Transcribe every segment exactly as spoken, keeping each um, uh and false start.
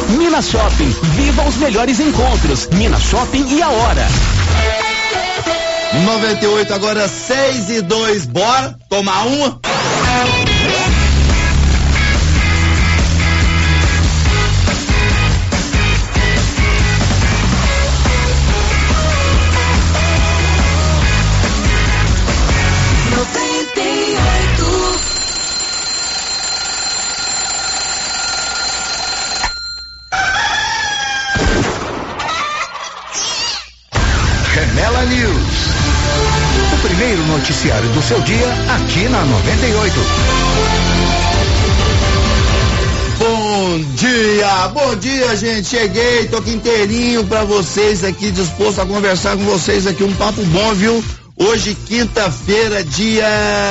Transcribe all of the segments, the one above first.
Minas Shopping, viva os melhores encontros. Minas Shopping e a hora. noventa e oito, agora seis e dois, bora tomar uma? Remela News. O primeiro noticiário do seu dia aqui na noventa e oito. Bom dia, bom dia, gente. Cheguei, tô aqui inteirinho pra vocês aqui, disposto a conversar com vocês aqui, um papo bom, viu? Hoje, quinta-feira, dia,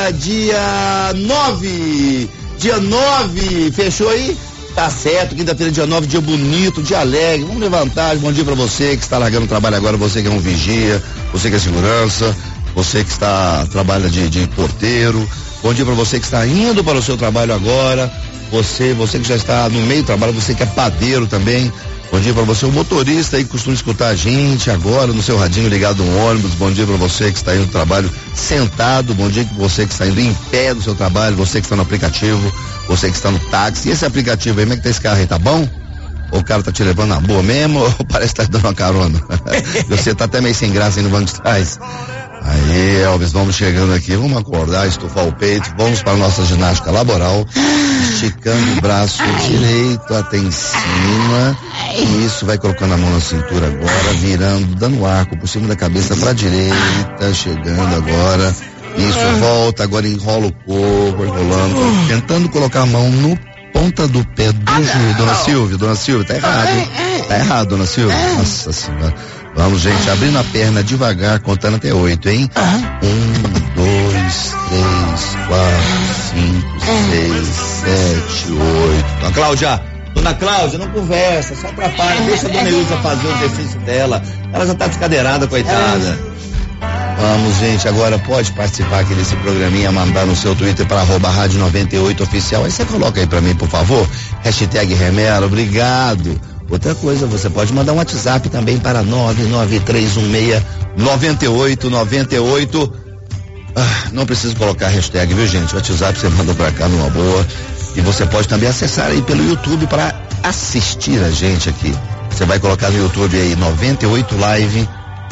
dia nove, dia nove, fechou aí? Tá certo, quinta-feira, dia nove, dia bonito, dia alegre. Vamos levantar. Bom dia pra você que está largando o trabalho agora, você que é um vigia, você que é segurança, você que está trabalha de, de porteiro. Bom dia pra você que está indo para o seu trabalho agora. Você, você que já está no meio do trabalho, você que é padeiro também. Bom dia pra você, o motorista aí que costuma escutar a gente agora no seu radinho ligado no ônibus. Bom dia pra você que está indo no trabalho sentado. Bom dia pra você que está indo em pé do seu trabalho, você que está no aplicativo, você que está no táxi. E esse aplicativo aí, como é que tá esse carro aí, tá bom? Ou o cara tá te levando na boa mesmo, ou parece que tá te dando uma carona? Você tá até meio sem graça aí no banco de trás. Aí, Elvis, vamos chegando aqui, vamos acordar, estufar o peito, vamos para a nossa ginástica laboral, esticando o braço direito até em cima, isso, vai colocando a mão na cintura agora, virando, dando arco por cima da cabeça para a direita, chegando agora, isso, volta, agora enrola o corpo, enrolando, tentando colocar a mão no ponta do pé do joelho, dona Silvia, dona Silvia, tá errado, hein? Tá errado, dona Silvia, nossa senhora. Vamos, gente, abrindo a perna devagar, contando até oito, hein? Um, dois, três, quatro, cinco, seis, sete, oito. Dona Cláudia, dona Cláudia, não conversa, só atrapalha, deixa a dona Ilza fazer o exercício dela. Ela já tá descadeirada, coitada. Vamos, gente, agora pode participar aqui desse programinha, mandar no seu Twitter para arroba rádio noventa e oito oficial. Aí você coloca aí pra mim, por favor, hashtag Remela, obrigado. Outra coisa, você pode mandar um WhatsApp também para nove nove três um seis nove oito nove oito. Ah, não precisa colocar hashtag, viu, gente? O WhatsApp você manda pra cá numa boa. E você pode também acessar aí pelo YouTube para assistir a gente aqui. Você vai colocar no YouTube aí noventa e oito Live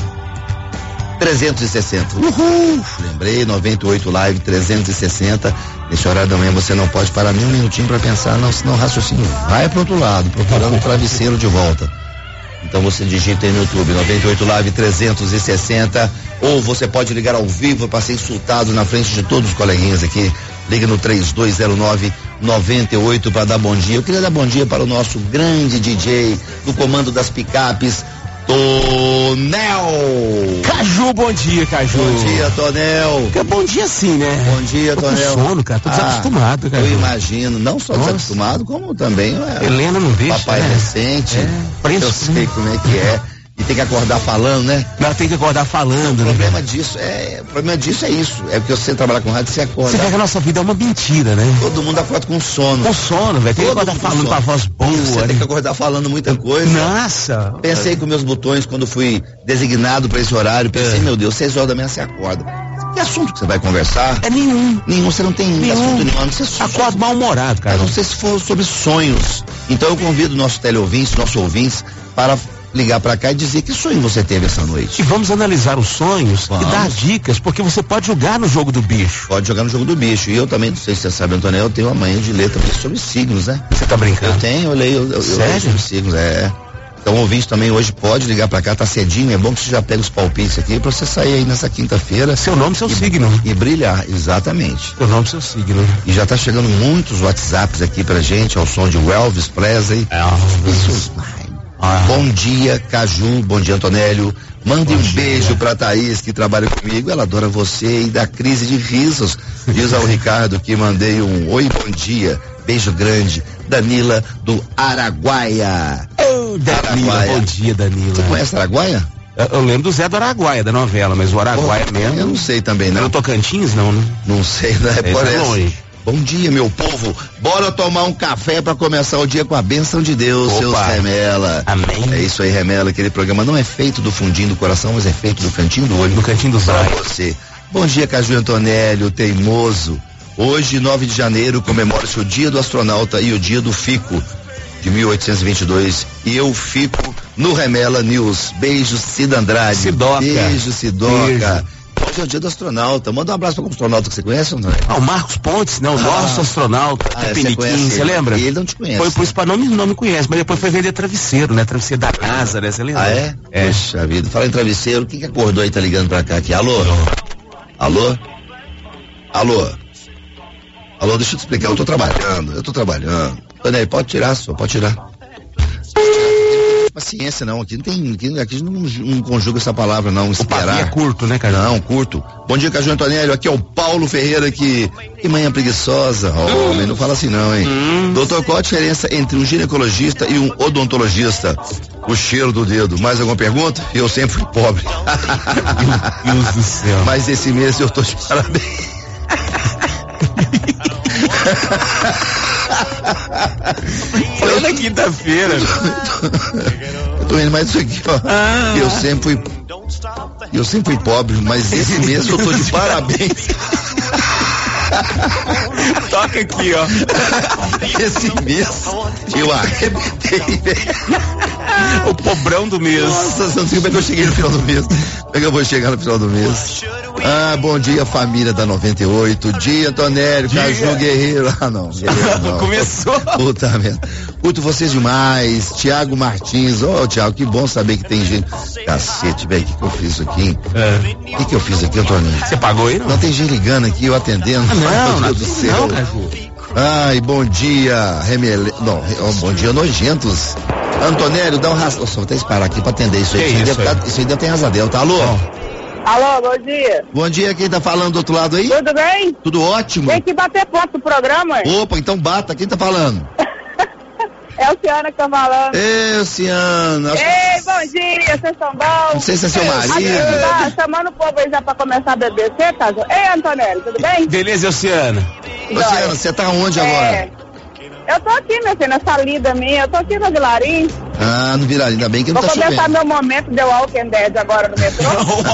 trezentos e sessenta. Uhul! Lembrei, noventa e oito Live trezentos e sessenta. Nesse horário da manhã você não pode parar nem um minutinho para pensar, não, senão raciocínio vai pro outro lado, procurando o travesseiro de volta. Então você digita aí no YouTube, noventa e oito Live trezentos e sessenta, ou você pode ligar ao vivo para ser insultado na frente de todos os coleguinhas aqui. Liga no três dois zero nove nove oito para dar bom dia. Eu queria dar bom dia para o nosso grande D J do comando das picapes, Tonel. Caju, bom dia, Caju. Bom dia, Tonel. É bom dia sim, né? Bom dia, tô Tonel. Com sono, cara, tô ah, desacostumado, cara. Eu imagino, não só Nossa. desacostumado, como também é, Helena não deixa, papai né? recente, é, eu sei como é que é. E tem que acordar falando, né? Não, tem que acordar falando, o né? Problema disso é, o problema disso é isso. É porque você trabalha com rádio, você acorda. Você vê que a nossa vida é uma mentira, né? Todo mundo acorda com sono. Com sono, velho. Tem que acordar falando com a voz boa. Você né? tem que acordar falando muita coisa. Nossa! Pensei com meus botões quando fui designado para esse horário. Pensei, é. meu Deus, seis horas da manhã você acorda. Que assunto que você vai conversar? É nenhum. Nenhum, você não tem nenhum. assunto nenhum. Não sei se acorda mal-humorado, cara. Eu não sei se for sobre sonhos. Então eu convido nossos teleouvintes, nossos ouvintes, para ligar pra cá e dizer que sonho você teve essa noite. E vamos analisar os sonhos vamos. e dar dicas, porque você pode jogar no jogo do bicho. Pode jogar no jogo do bicho. E eu também, não sei se você sabe, Antônio, eu tenho uma manhã de ler também sobre signos, né? Você tá brincando? Eu tenho, eu leio, eu, eu leio sobre signos, é. Então o ouvinte também hoje pode ligar pra cá, tá cedinho, é bom que você já pega os palpites aqui pra você sair aí nessa quinta-feira. Seu nome, seu e, signo. E brilhar, exatamente. Seu nome, seu signo. E já tá chegando muitos WhatsApps aqui pra gente, ao som de Elvis Presley. Elvis. Isso, Ah. Bom dia, Caju, bom dia, Antonélio. Mande bom um dia. Beijo pra Thaís, que trabalha comigo, ela adora você e da crise de risos. Diz ao Ricardo que mandei um oi, bom dia, beijo grande. Danila do Araguaia. Oh, Danila, Araguaia. Bom dia, Danila. Você conhece Araguaia? Eu, eu lembro do Zé do Araguaia, da novela, mas o Araguaia oh, mesmo. Eu não sei também, não. No Tocantins, não, né? Não sei, né? É, parece. longe. Bom dia, meu povo. Bora tomar um café pra começar o dia com a bênção de Deus, Opa. seus Remela. Amém. É isso aí, Remela. Aquele programa não é feito do fundinho do coração, mas é feito do cantinho do olho. No cantinho dos Pra olhos. você. Bom dia, Caju Antonélio, teimoso. Hoje, nove de janeiro, comemora-se o dia do astronauta e o dia do Fico, de mil oitocentos e vinte e dois. E eu fico no Remela News. Beijo, Cida Andrade. Sidoca. Beijo, Sidoca. Beijo. Hoje é o dia do astronauta. Manda um abraço para algum astronauta que você conhece ou não? Ah, o Marcos Pontes, né? O Ah. nosso astronauta, Ah, é, Peniquim, conhece você ele. lembra? Ele não te conhece. Foi pro espaço, não, me- não me conhece, mas depois foi vender travesseiro, né? Travesseiro da NASA, né? Você lembra? Ah, é? É. Puxa vida. Fala em travesseiro, quem que acordou aí, tá ligando pra cá aqui? Alô? Alô? Alô? Alô, deixa eu te explicar, eu tô trabalhando, eu tô trabalhando. Daniel, pode tirar, só, pode tirar. Paciência não, aqui não tem, aqui, aqui não, não conjuga essa palavra não, O pavio é esperar. curto, né, cara? Não, curto. Bom dia, Caju Antonélio, aqui é o Paulo Ferreira, que, que manhã preguiçosa, homem, não fala assim não, hein. Hum. Doutor, qual a diferença entre um ginecologista e um odontologista? O cheiro do dedo. Mais alguma pergunta? Eu sempre fui pobre. Meu Deus do céu. Mas esse mês eu tô de parabéns. Plena quinta-feira. Eu tô vendo mais isso aqui, ó. Ah. Eu sempre fui. Eu sempre fui pobre, mas esse mês eu tô de parabéns. Toca aqui, ó. Esse mês eu arrebentei, velho. O pobrão do mês. Nossa, não sei como é que eu cheguei no final do mês. Como é que eu vou chegar no final do mês? Ah, bom dia, família da noventa e oito. Dia, Tonélio, Caju Guerreiro. Ah, não, Guerreiro não. Começou. Puta merda. Curto vocês demais. Tiago Martins. Ô, oh, Tiago, que bom saber que tem gente. Cacete, velho, o que que eu fiz aqui? O É. que que eu fiz aqui, Antônio? Você pagou aí, não? Não tem gente ligando aqui, eu atendendo. Ah, não, Meu não, Deus do céu. não, Caju. Ai, bom dia, Remele... Não, oh, bom dia, nojentos. Antonélio, dá um rasgo. Nossa, vou até parar aqui pra atender isso aí. Que Isso aí isso deve aí? tá- isso aí deve ter razadel, tá? Alô? Alô, bom dia. Bom dia, quem tá falando do outro lado aí? Tudo bem? Tudo ótimo? Tem que bater ponto no programa. hein? Opa, então bata, quem tá falando? É o Ciana que tá falando. Ei, Luciana. acho- Ei, bom dia, vocês estão bons? Não sei se é seu marido. Aqui, tá chamando o povo aí já pra começar a beber, você, tá? Ei, Antonelli, tudo bem? Beleza, Luciana. Luciana, você tá onde É, agora? eu tô aqui, meu filho, nessa lida minha, eu tô aqui no Vilarim. Ah, no Virarinho, ainda bem que não Vou tá começar chovendo. meu momento de Walking Dead agora no metrô.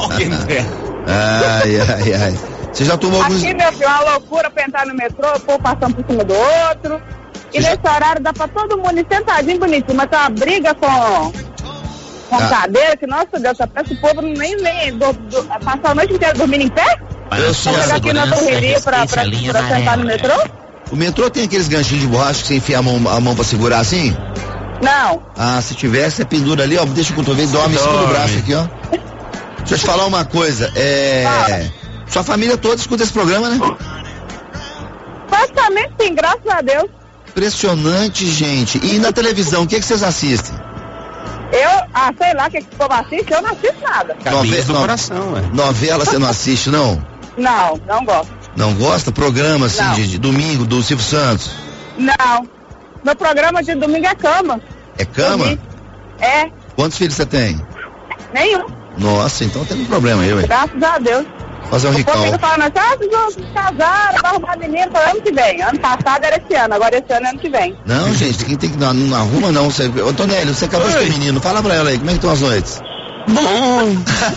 Ai, ai, ai. Você já tomou alguns... Aqui, meu filho, uma loucura pra entrar no metrô, o povo passando por cima do outro. E Você já- nesse horário dá pra todo mundo ir sentadinho, bonitinho, mas tem uma briga com, com Ah. cadeira, que, nossa Deus, parece que o povo nem, nem do, do, passar a noite inteira dormindo em pé? Eu Pra sou chegar aqui na correria pra, pra, pra sentar no metrô? O metrô tem aqueles ganchinhos de borracha que você enfia a mão, a mão pra segurar assim? Não. Ah, se tivesse, você pendura ali, ó, deixa o cotovelo e dorme em cima do Dorme. braço aqui, ó. Deixa eu te falar uma coisa, é... Sua família toda escuta esse programa, né? Praticamente sim, graças a Deus. Impressionante, gente. E na televisão, o que, que vocês assistem? Eu, ah, sei lá o que, que o povo assiste, eu não assisto nada. Caminhos do no- coração, ué. Novela você não assiste, não? Não, não gosto. Não gosta? Programa, assim, Não. de, de domingo, do Silvio Santos? Não. Meu programa de domingo é cama. É cama? Dormir. É, Quantos filhos você tem? nenhum. Nossa, então tem um problema aí, ué. Graças a Deus. Fazer um O povo ricão. fica falando assim, ah, vocês vão se casar, vai arrumar menino para ano que vem. Ano passado era esse ano, agora esse ano é ano que vem. Não, gente, quem tem que... Não, não arruma não. Você... Ô, Tonélio, você acabou de Oi. ter menino. Fala pra ela aí, como é que estão as noites? Bom.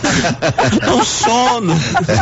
É um sono.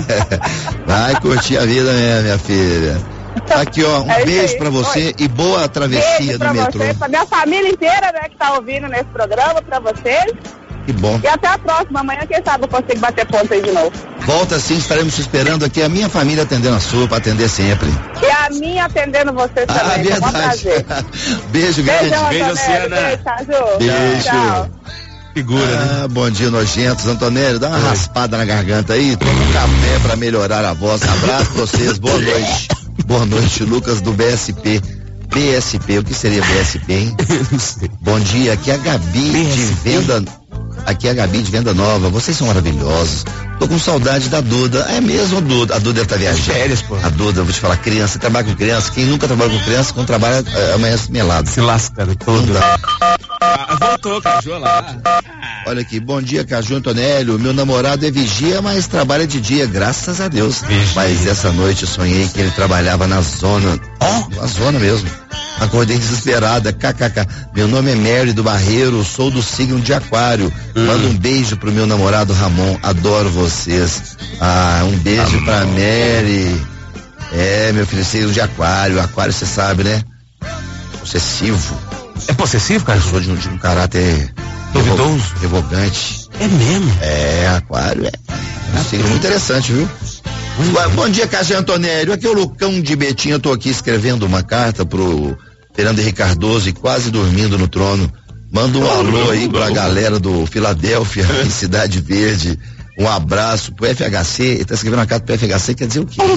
Vai curtir a vida mesmo, minha filha. Aqui, ó, um É isso beijo aí. pra você Oi. e boa travessia Beijo do pra metrô. vocês, pra minha família inteira, né, que tá ouvindo nesse programa, pra vocês. Que bom. E até a próxima. Amanhã, quem sabe, eu consigo bater ponto aí de novo. Volta sim, estaremos te esperando aqui. A minha família atendendo a sua, pra atender sempre. E a minha atendendo vocês Ah, também. Foi um verdade. prazer. Beijo grande. Beijão, Beijo, Antonelli. Luciana. Beijo, Caju. Beijo. Tchau. Figura, né? Ah, bom dia, nojentos. Antonélio, dá uma raspada na garganta aí. Toma um café pra melhorar a voz. Abraço pra vocês. Boa noite. Boa noite, Lucas do B S P. B S P, o que seria B S P, hein? Não sei. Bom dia, aqui é a Gabi B S de P. Venda. Aqui é a Gabi de Venda Nova. Vocês são maravilhosos. Tô com saudade da Duda. É mesmo, Duda. A Duda deve estar viajando. Férias, pô. A Duda, eu vou te falar, criança, trabalha com criança. Quem nunca trabalha com criança, quando trabalha, é, amanhã é melado. Se lasca Não todo. dá. Ah, voltou, Caju, lá. Ah. Olha aqui, bom dia, Caju Antonélio. Meu namorado é vigia, mas trabalha de dia, graças a Deus. Vigia. Mas essa noite eu sonhei que ele trabalhava na zona. Ó, oh? Na zona mesmo. Acordei desesperada, kkk. Meu nome é Mary do Barreiro, sou do signo de Aquário. Hum. Manda um beijo pro meu namorado Ramon, adoro vocês. Ah, um beijo Amor. pra Mary. É, meu filho, signo de Aquário. Aquário, você sabe, né? Possessivo. É possessivo, cara? Eu sou de um, de um caráter duvidoso, revogante. É mesmo? É, Aquário é. É um signo muito interessante, viu? Hum. Bom dia, Cássio Antonélio. Aqui é o Lucão de Betinho. Eu tô aqui escrevendo uma carta pro Fernando Henrique Cardoso e quase dormindo no trono. Manda um alô aí pra galera do Filadélfia, em Cidade Verde. Um abraço pro F H C. Ele tá escrevendo uma carta pro F H C, quer dizer o quê?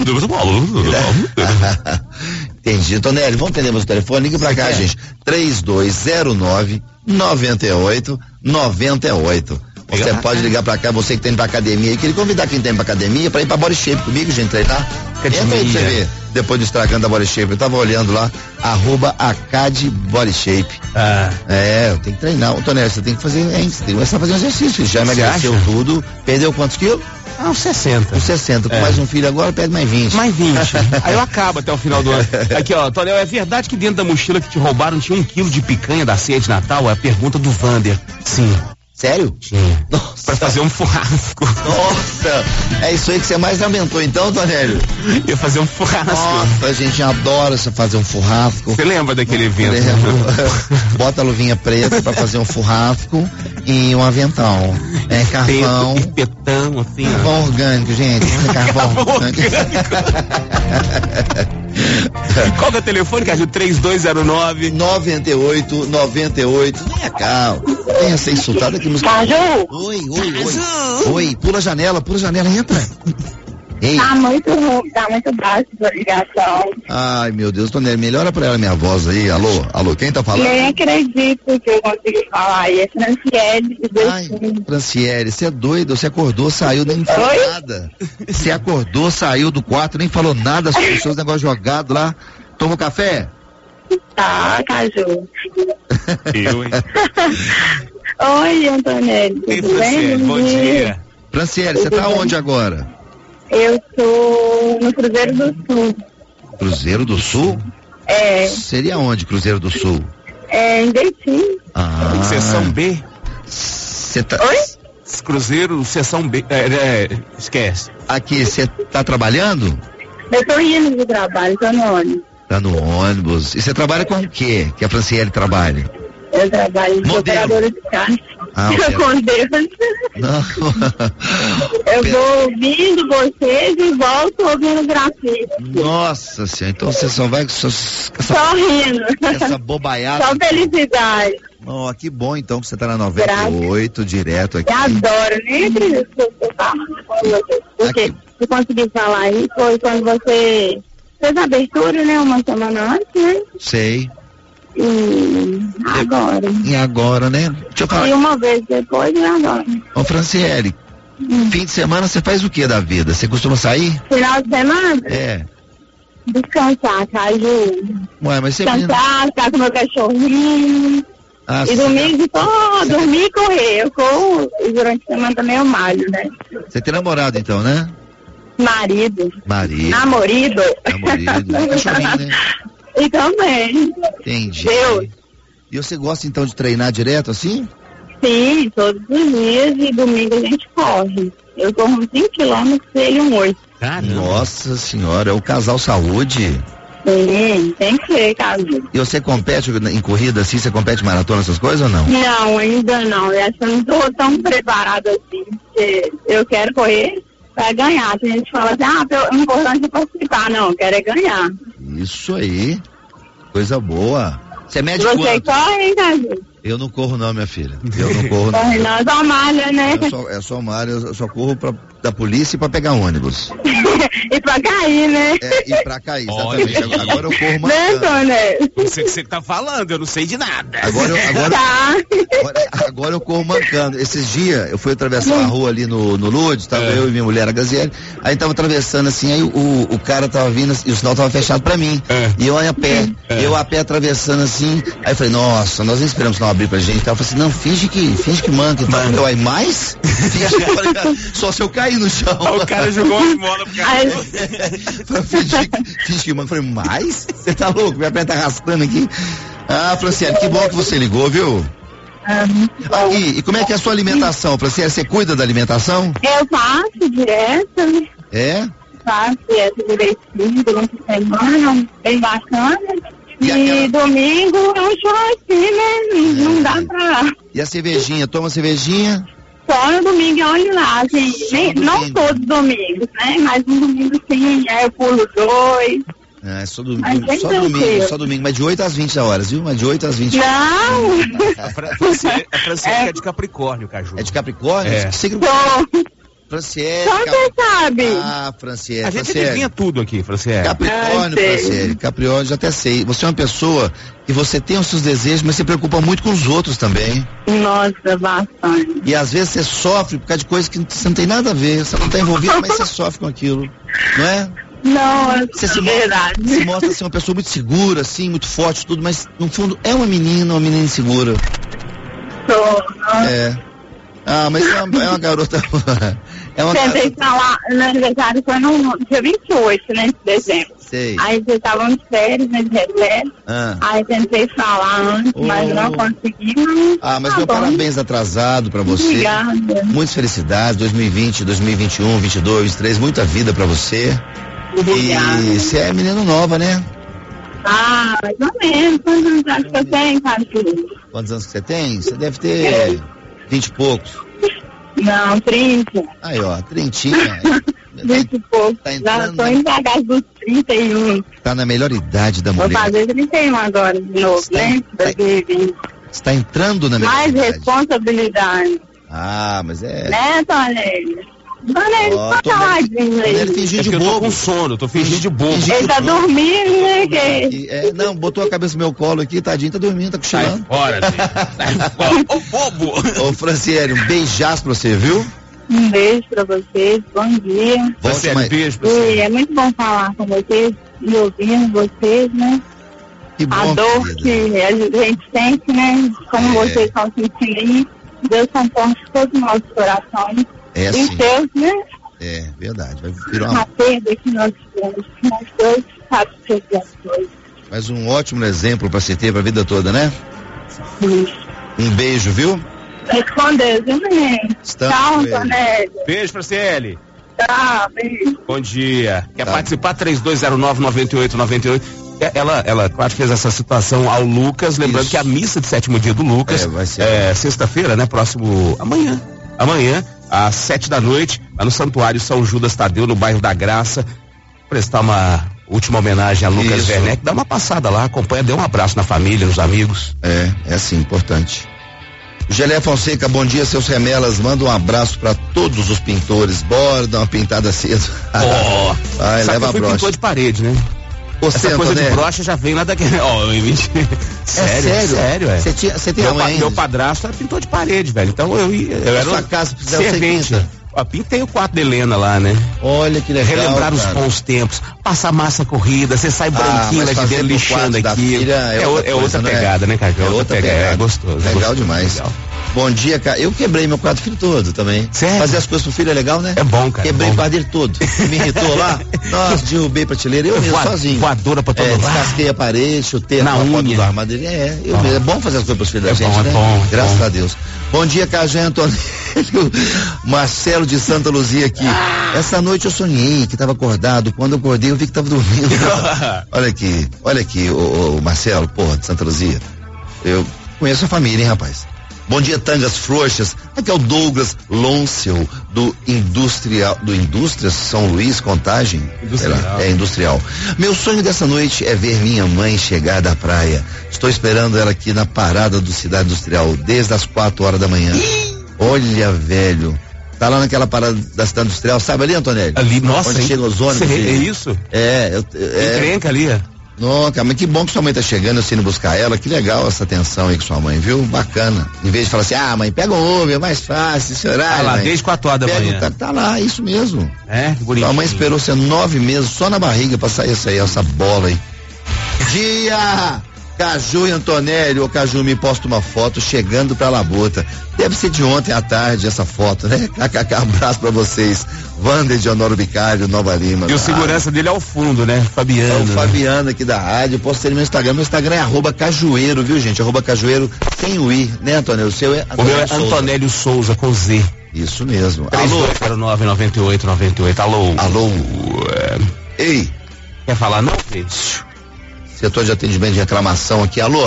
Entendi. Antonélio, vamos atender meu telefone? Liga pra cá, é. gente. três dois zero nove, nove oito nove oito. Você Liga pode cá. ligar pra cá, você que tem pra academia. Eu queria convidar quem tem pra academia pra ir pra Body Shape comigo, gente, treinar. Entra aí pra você ver. Depois do Instagram da Body Shape, eu tava olhando lá, arroba Acad Body Shape. Ah. É, eu tenho que treinar. Antonélio, você tem que fazer, hein? Você tem que começar a fazer um exercício. Já emagreceu tudo. Perdeu quantos quilos? Ah, uns sessenta. Uns sessenta. Com é. mais um filho agora, perde mais vinte. Mais vinte. Aí eu acabo até o final do ano. Aqui, ó, Tonel, é verdade que dentro da mochila que te roubaram tinha um quilo de picanha da ceia de Natal? É a pergunta do Vander. Sim. Sério? Sim. Nossa. Pra fazer um churrasco. Nossa, é isso aí que você mais lamentou então, Tonélio? Ia fazer um churrasco. Nossa, a gente adora você fazer um churrasco. Você lembra daquele evento? Bota a luvinha preta pra fazer um churrasco e um aventão. É carvão. Espetão, assim. Carvão ó. orgânico, gente. É carvão, carvão orgânico. Qual que é o telefone, Caju? três dois zero nove nove oito nove oito. Venha cá. Venha ser insultada aqui nos. Caju! Oi, oi, oi. Oi, pula a janela, pula a janela, entra. Ei. Tá muito ruim, tá muito baixo a ligação. Ai, meu Deus, Tonélio, melhora pra ela minha voz aí. Alô, alô, quem tá falando? Nem acredito que eu consegui falar aí. É Franciele. Ai, Franciele, você é doido, você acordou, saiu, nem falou Oi? nada. Você acordou, saiu do quarto, nem falou nada, as pessoas, negócio jogado lá. Toma um café? Tá, Caju. Eu, hein? Oi, Antonelli. Tudo Ei, bem? Bom dia. Franciele, você tá onde agora? Eu tô no Cruzeiro do Sul. Cruzeiro do Sul? É. Seria onde, Cruzeiro do Sul? É, em Betim. Ah. Seção B. Você tá... Oi? Cruzeiro, seção B. É, é, esquece. Aqui, você tá trabalhando? Eu tô indo do trabalho, tô no ônibus. Tá no ônibus. E você trabalha com o quê? Que a Franciele trabalha? Eu trabalho de operadora de caixa. Ah, com Deus. Não. Eu vou ouvindo vocês e volto ouvindo grafite. Nossa senhora, então você só vai com essa, só rindo. Essa bobaiada. Só felicidade. Oh, que bom então que você tá na noventa e oito, direto aqui. Eu adoro, nem acredito que eu tô falando com você. Porque aqui. Eu consegui falar aí, foi quando você fez a abertura, né, uma semana antes, né? Sei. E agora. E agora, né? Deixa eu falar. E uma vez depois e agora. Ô, Franciele, hum. fim de semana você faz o que da vida? Você costuma sair? Final de semana? É. Descansar, Caju. Ué, mas você... Descansar, ficar com meu cachorrinho. Ah, e domingo, só dormir e correr. Eu corro e durante a semana também eu malho, né? Você tem namorado então, né? Marido. Marido. Namorido. Namorido. Cachorrinho, né? E também. Entendi. Deus. E você gosta então de treinar direto assim? Sim, todos os dias e domingo a gente corre. Eu corro uns cinco quilômetros e ele um oito. Caramba. Nossa senhora, é o casal saúde. Sim, tem que ser, Caju. E você compete em corrida assim? Você compete maratona, essas coisas ou não? Não, ainda não. Eu acho que eu não tô tão preparada assim. Porque eu quero correr pra ganhar. Tem gente que fala assim, ah, o importante é participar. Não, eu quero é ganhar. Isso aí, coisa boa. Você mede Você quanto? corre, hein, Caju? Eu não corro não, minha filha. Eu não corro não. Corre não, é só malha, né? É só, é só malha, eu só corro pra, da polícia e pra pegar ônibus. E pra cair, né? É, e pra cair, exatamente. Olha. Agora eu corro mancando. Né, Você que você tá falando, eu não sei de nada. Agora eu, agora, tá. agora, agora eu corro mancando. Esses dias eu fui atravessar a rua ali no, no Lourdes, tava é. eu e minha mulher, a Gaziele, aí tava atravessando assim, aí o, o cara tava vindo e o sinal tava fechado pra mim. É. E eu a pé, é. eu a pé atravessando assim, aí eu falei, nossa, nós não esperamos sinal abrir pra gente. Ela falou assim, não, finge que, finge que manca. Então, eu aí mais? Finge que, falei, só se eu cair no chão. O cara jogou uma esmola pro cara. finge, finge que manca. Eu falei, mais? Você tá louco? Minha perna tá arrastando aqui. Ah, Franciele, que bom que você ligou, viu? Ah, muito bom. Aqui, e como é que é a sua alimentação, Franciele? Você cuida da alimentação? Eu faço direto, É? faço direto direitinho durante a semana, bem bacana. E E, aquela- domingo é um churrasquinho, né? Não dá pra. E a cervejinha? Toma cervejinha? Só no domingo e olha lá, assim, nem, no não domingo. todos os domingos, né? Mas um domingo sim, aí eu pulo dois. Ah, é só Mas domingo, bem só tranquilo. domingo, só domingo, mas de oito às vinte horas, viu? Mas de oito às vinte. Não! A Fra- Franciele, a Franciele que é de Capricórnio, Caju. É de Capricórnio? É. Que signo? Sou. Franciele. Só você sabe. Ah, Franciele. A gente Franciele. adivinha tudo aqui, Franciele. Capricórnio, Ah, sei. Franciele. Capricórnio, já até sei. Você é uma pessoa que você tem os seus desejos, mas se preocupa muito com os outros também. Nossa, bastante. E às vezes você sofre por causa de coisas que você não tem nada a ver. Você não está envolvido, mas você sofre com aquilo. Não é? Não, Você é se verdade. mostra, se mostra ser uma pessoa muito segura, assim, muito forte, tudo, mas no fundo é uma menina, uma menina insegura. Sou. É. Ah, mas é uma, é uma garota. É uma Tentei garota. falar, meu aniversário foi no dia vinte e oito, né, de dezembro. Sei. Aí vocês estavam de férias, né, de recesso. Ah. Aí tentei falar antes, Oh. mas não consegui. Mas Ah, mas tá meu bom. parabéns atrasado pra você. Obrigada. Muitas felicidades, dois mil e vinte, dois mil e vinte e um, vinte e dois, vinte e três, muita vida pra você. Obrigada. E você é menina nova, né? Ah, mais ou menos. Quantos anos acho que eu tenho, Caju? Quantos anos que você tem? Você deve ter vinte e poucos. Não, trinta. Aí, ó, trintinha. vinte e pouco. Tá Já entrando, tô né? em casa dos trinta e um. Tá na melhor idade da Vou mulher. fazer trinta e um agora de novo, Está- né? dois mil e vinte. Você tá entrando na melhor Mais idade. responsabilidade. Ah, mas é. Né, Tonelli? Tonelli, Ó, tá Tonelli- caladinho Tonelli aí. fingindo É de porque eu tô bobo. com sono, tô fingindo de bobo. Fingindo Ele tá de bobo. dormindo, né? Que... E, é, não, botou a cabeça no meu colo aqui, tadinho, tá dormindo, tá Sai cochilando. fora, gente. Sai fora. Ô, bobo. Ô, Franciele, um beijaço pra você, viu? Um beijo pra vocês, bom dia. Volte Franciele, mais- beijo pra E você. é muito bom falar com vocês e ouvindo vocês, né? Que bom, A dor querida. que a gente sente, né? Como É. vocês estão sentindo aí. Deus comporte todos os nossos corações. É E assim, os seus, né? é verdade. Vai virar A uma, perda que nós tivemos. Nós dois sabemos o que é as coisas. mais um ótimo exemplo pra se ter pra vida toda, né? Isso. Um beijo, viu? Respondeu, viu, menino? Estamos Tchau, com ele. Tonelli. Beijo, Franciele. Tchau, beijo. Bom dia. Quer Tá. participar? três dois zero nove, nove oito nove oito. Ela, ela, claro, fez essa situação ao Lucas, lembrando Isso. que a missa de sétimo dia do Lucas É, vai ser- é sexta-feira, né? Próximo, amanhã. Amanhã, às sete da noite, lá no Santuário São Judas Tadeu, no bairro da Graça. Prestar uma última homenagem a Lucas Isso. Werneck. Dá uma passada lá, acompanha, dê um abraço na família, nos amigos. É, é assim, importante. Gelé Fonseca, bom dia, seus remelas. Manda um abraço pra todos os pintores. Bora dar uma pintada cedo. Ó, Ai, sabe leva que a eu fui brocha. pintor de parede, né? Você, Essa coisa de Antonelli? brocha já vem lá daquele. Ó, eu inventi. É sério, sério? sério, é. Você tinha- você tem meu, a mãe pa- ainda? meu padrasto era pintor de parede, velho. Então eu ia. Eu era sua um casa precisava ser servente. pinta? Ó, pintei o quarto de Helena lá, né? Olha que legal. Relembrar os cara. bons tempos. Passar massa corrida, você sai Ah, branquinho mas lá de fazer dentro pro lixando quarto da aqui. filha é é, o- outra é coisa, outra não é? pegada, né, cara? É outra pegada. É gostoso. é Legal gostoso, demais. legal. Bom dia, cara. Eu quebrei meu quarto filho todo também. Sério? Fazer as coisas pro filho é legal, né? É bom, cara. Quebrei é o bom. quarto dele todo. Me irritou lá. Nossa, derrubei prateleira. Eu mesmo, Voa- sozinho. Voadora pra todo É, lado. descasquei a parede, chutei Na a porta unha. do armário dele. É, eu Bom. mesmo. É bom fazer as coisas pros filhos É da gente, bom, é né? bom, é Graças bom. a Deus. Bom dia, Cajé Antônio. Marcelo de Santa Luzia aqui. Essa noite eu sonhei que estava acordado. Quando eu acordei, eu vi que estava dormindo. Olha aqui, olha aqui, o, Marcelo, porra, de Santa Luzia. Eu conheço a família, hein, rapaz? Bom dia, Tangas Frouxas. Aqui é o Douglas Loncel, do Industrial, do Indústrias São Luís, Contagem. Industrial. Sei lá, é industrial. Meu sonho dessa noite é ver minha mãe chegar da praia. Estou esperando ela aqui na parada do Cidade Industrial, desde as quatro horas da manhã. Olha, velho. Tá lá naquela parada da Cidade Industrial, sabe ali, Antonelli? Ali, nossa, Onde hein? chega os ônibus. Cê- e- é isso? É, eu, é, Encrenca ali, ó. não, cara, mas que bom que sua mãe tá chegando, eu sei indo buscar ela, que legal essa atenção aí com sua mãe, viu? Bacana. Em vez de falar assim, ah, mãe, pega um Uber, é mais fácil, esse horário. Tá lá, mãe. desde quatro horas da Pega manhã. o cara, tá lá, isso mesmo. É, que bonitinho. Sua mãe esperou você nove meses só na barriga pra sair essa aí, essa bola aí. Dia! Caju e Antonélio, ô Caju, me posta uma foto chegando pra Labuta. Deve ser de ontem à tarde essa foto, né? Abraço pra vocês. Wander de Honório Bicário, Nova Lima. E o segurança dele é ao fundo, né? Fabiano. É o né? Fabiano aqui da rádio. Posso ter no meu Instagram. Meu Instagram é arroba cajueiro, viu, gente? Arroba cajueiro sem o I, né, Antônio? O seu é Antonélio O meu é Souza. Antonélio Souza com Z. Isso mesmo. três dois zero nove nove oito nove oito. Alô. Alô. Ei. Quer falar não, Peixe? Setor de atendimento de reclamação aqui, alô?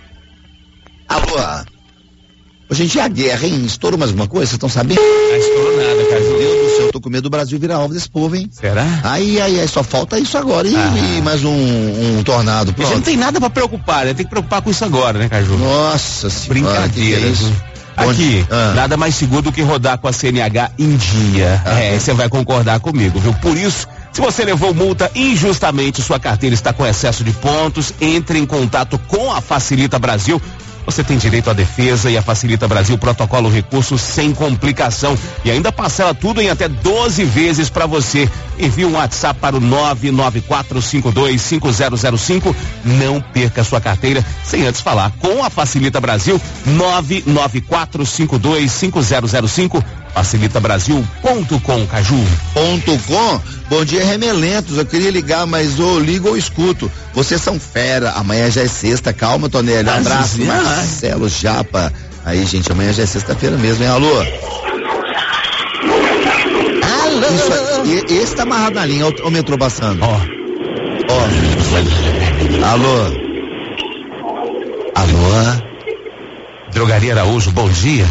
Alô? Ô, gente, e a guerra, hein? Estourou mais alguma coisa? Vocês estão sabendo? Não estourou nada, cara. Meu Deus do céu, eu tô com medo do Brasil virar alvo desse povo, hein? Será? Aí, aí, aí, só falta isso agora. E, ah. e mais um, um tornado, pronto. A gente não tem nada pra preocupar, né? Tem que preocupar com isso agora, né, Caju? Nossa senhora. Brincadeira. Que é isso? Aqui, ah. nada mais seguro do que rodar com a C N H em dia. Ah, é, você vai concordar comigo, viu? Por isso, se você levou multa injustamente, sua carteira está com excesso de pontos, entre em contato com a Facilita Brasil. Você tem direito à defesa e a Facilita Brasil protocola o recurso sem complicação e ainda parcela tudo em até doze vezes para você. Envie um WhatsApp para o nove nove quatro cinco dois cinco zero zero cinco. Não perca sua carteira sem antes falar com a Facilita Brasil. Nove nove quatro cinco dois cinco zero zero cinco. facilita brasil ponto com, Caju. Ponto com? Bom dia, remelentos. Eu queria ligar, mas ou ligo ou escuto. Vocês são fera. Amanhã já é sexta. Calma, Tonélio. Abraço, Marcelo Japa. Aí, gente, amanhã já é sexta-feira mesmo, hein? Alô? Alô? Isso, e, esse tá amarrado na linha. Olha o metrô passando. Ó. Ó. Alô? Alô? Drogaria Araújo, bom dia.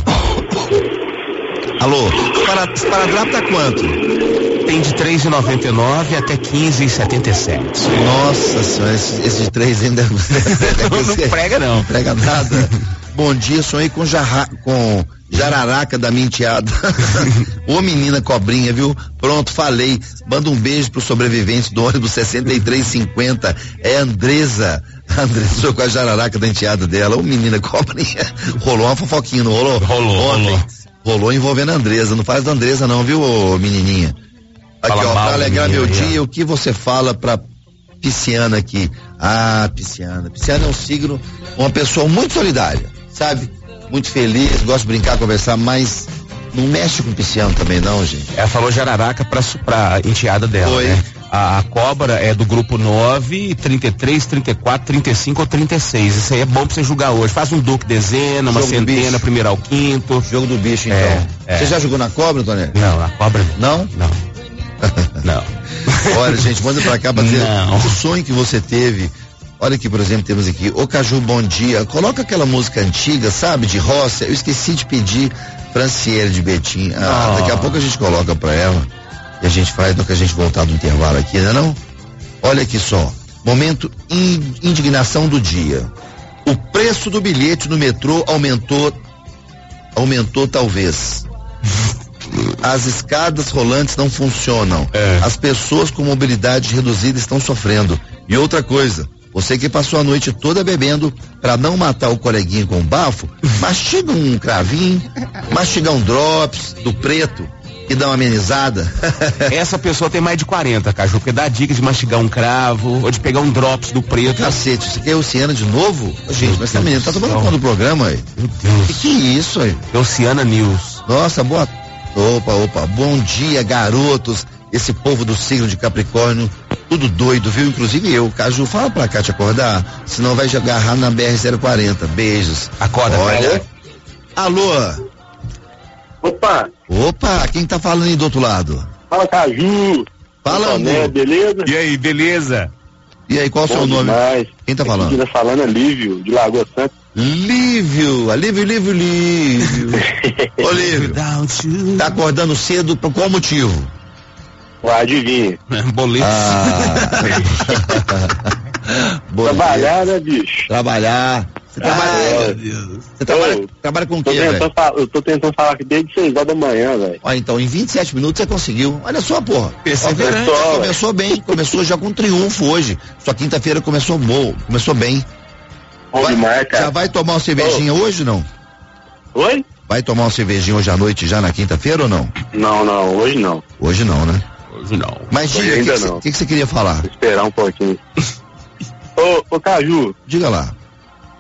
Alô? Esparadrapo tá quanto? Tem de três e noventa e nove até quinze e setenta e sete. Nossa senhora, esse, esse de três ainda não, não prega não. Não prega nada. Bom dia, sonhei com, jarra, com jararaca da minha enteada. Ô menina cobrinha, viu? Pronto, falei. Manda um beijo pro sobrevivente do ônibus sessenta e três cinquenta. É Andresa. A Andresa com a jararaca da enteada dela. Ô menina cobrinha. Rolou uma fofoquinha, não rolou? Rolou, Ontem. rolou. Rolou envolvendo a Andresa. Não faz da Andresa não, viu, ô, menininha? Aqui, fala ó, mal, pra alegrar meu dia, aí, o que você fala pra pisciana aqui? Ah, pisciana. Pisciana é um signo, uma pessoa muito solidária, sabe? Muito feliz, gosta de brincar, conversar, mas não mexe com pisciano também não, gente. Ela falou jararaca pra, pra enteada dela, Foi. né? A, a cobra é do grupo nove, trinta e três, trinta e quatro, trinta e cinco ou trinta e seis. Isso aí é bom pra você julgar hoje. Faz um duque dezena, uma centena, primeiro ao quinto. Jogo do bicho, então. É, é. Você já jogou na cobra, Antônio? Não, na cobra não. Não? Não. Não. Olha, gente, manda pra cá pra dizer o sonho que você teve. Olha aqui, por exemplo, temos aqui, ô Caju, bom dia. Coloca aquela música antiga, sabe, de roça. Eu esqueci de pedir Franciele de Betim. Ah, oh. Daqui a pouco a gente coloca pra ela e a gente faz, que a gente voltar do intervalo aqui, né não? Olha aqui só, momento in, indignação do dia. O preço do bilhete no metrô aumentou, aumentou talvez. As escadas rolantes não funcionam. É. As pessoas com mobilidade reduzida estão sofrendo. E outra coisa, você que passou a noite toda bebendo para não matar o coleguinha com bafo, mastiga um cravinho, mastiga um drops do preto e dá uma amenizada. Essa pessoa tem mais de quarenta, Caju, porque dá dica de mastigar um cravo ou de pegar um drops do preto. Cacete, isso aqui é Oceana de novo? Gente, Meu mas essa menina tá tomando conta do programa aí. Meu Deus. Que que é isso aí? Oceana News. Nossa, boa. Opa, opa, bom dia, garotos. Esse povo do signo de Capricórnio, tudo doido, viu? Inclusive eu. Caju, fala pra cá te acordar, senão vai agarrar na B R zero quarenta. Beijos. Acorda, olha. Alô? Opa! Opa, quem tá falando aí do outro lado? Fala, Caju! Fala, né? Beleza? E aí, beleza? E aí, qual o seu nome? Demais. Quem tá falando? Quem tá falando é Lívio, de Lagoa Santa. Lívio, Lívio, Lívio, Lívio. Ô, Lívio, tá acordando cedo por qual motivo? Ué, adivinha. Boleto. Ah. Trabalhar, né, bicho? Trabalhar. Você trabalha, ah, meu Deus. Você trabalha, eu, trabalha com o quê, velho? Eu tô tentando falar aqui desde seis horas da manhã, velho. Ó, então, em vinte e sete minutos você conseguiu. Olha só, porra. Perseverante. Ó, começou bem, começou já com triunfo hoje. Sua quinta-feira começou bom, começou bem. Vai, demais, já vai tomar uma cervejinha oh. hoje, não? Oi? Vai tomar uma cervejinha hoje à noite, já na quinta-feira ou não? Não, não, hoje não. Hoje não, né? Hoje não. Mas diga, o que, que, que, que você queria falar? Vou esperar um pouquinho. ô, ô, Caju. Diga lá.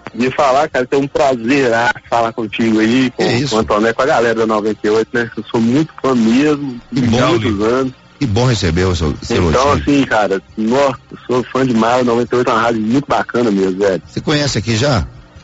De falar, cara, que é um prazer ah, falar contigo aí, com, com o Antoné, com a galera da noventa e oito, né? Eu sou muito fã mesmo, de muitos anos. Que bom receber o seu, seu Então, elogio. assim, cara, nossa, eu sou fã demais, noventa e oito é uma rádio muito bacana mesmo, velho. Você conhece aqui já?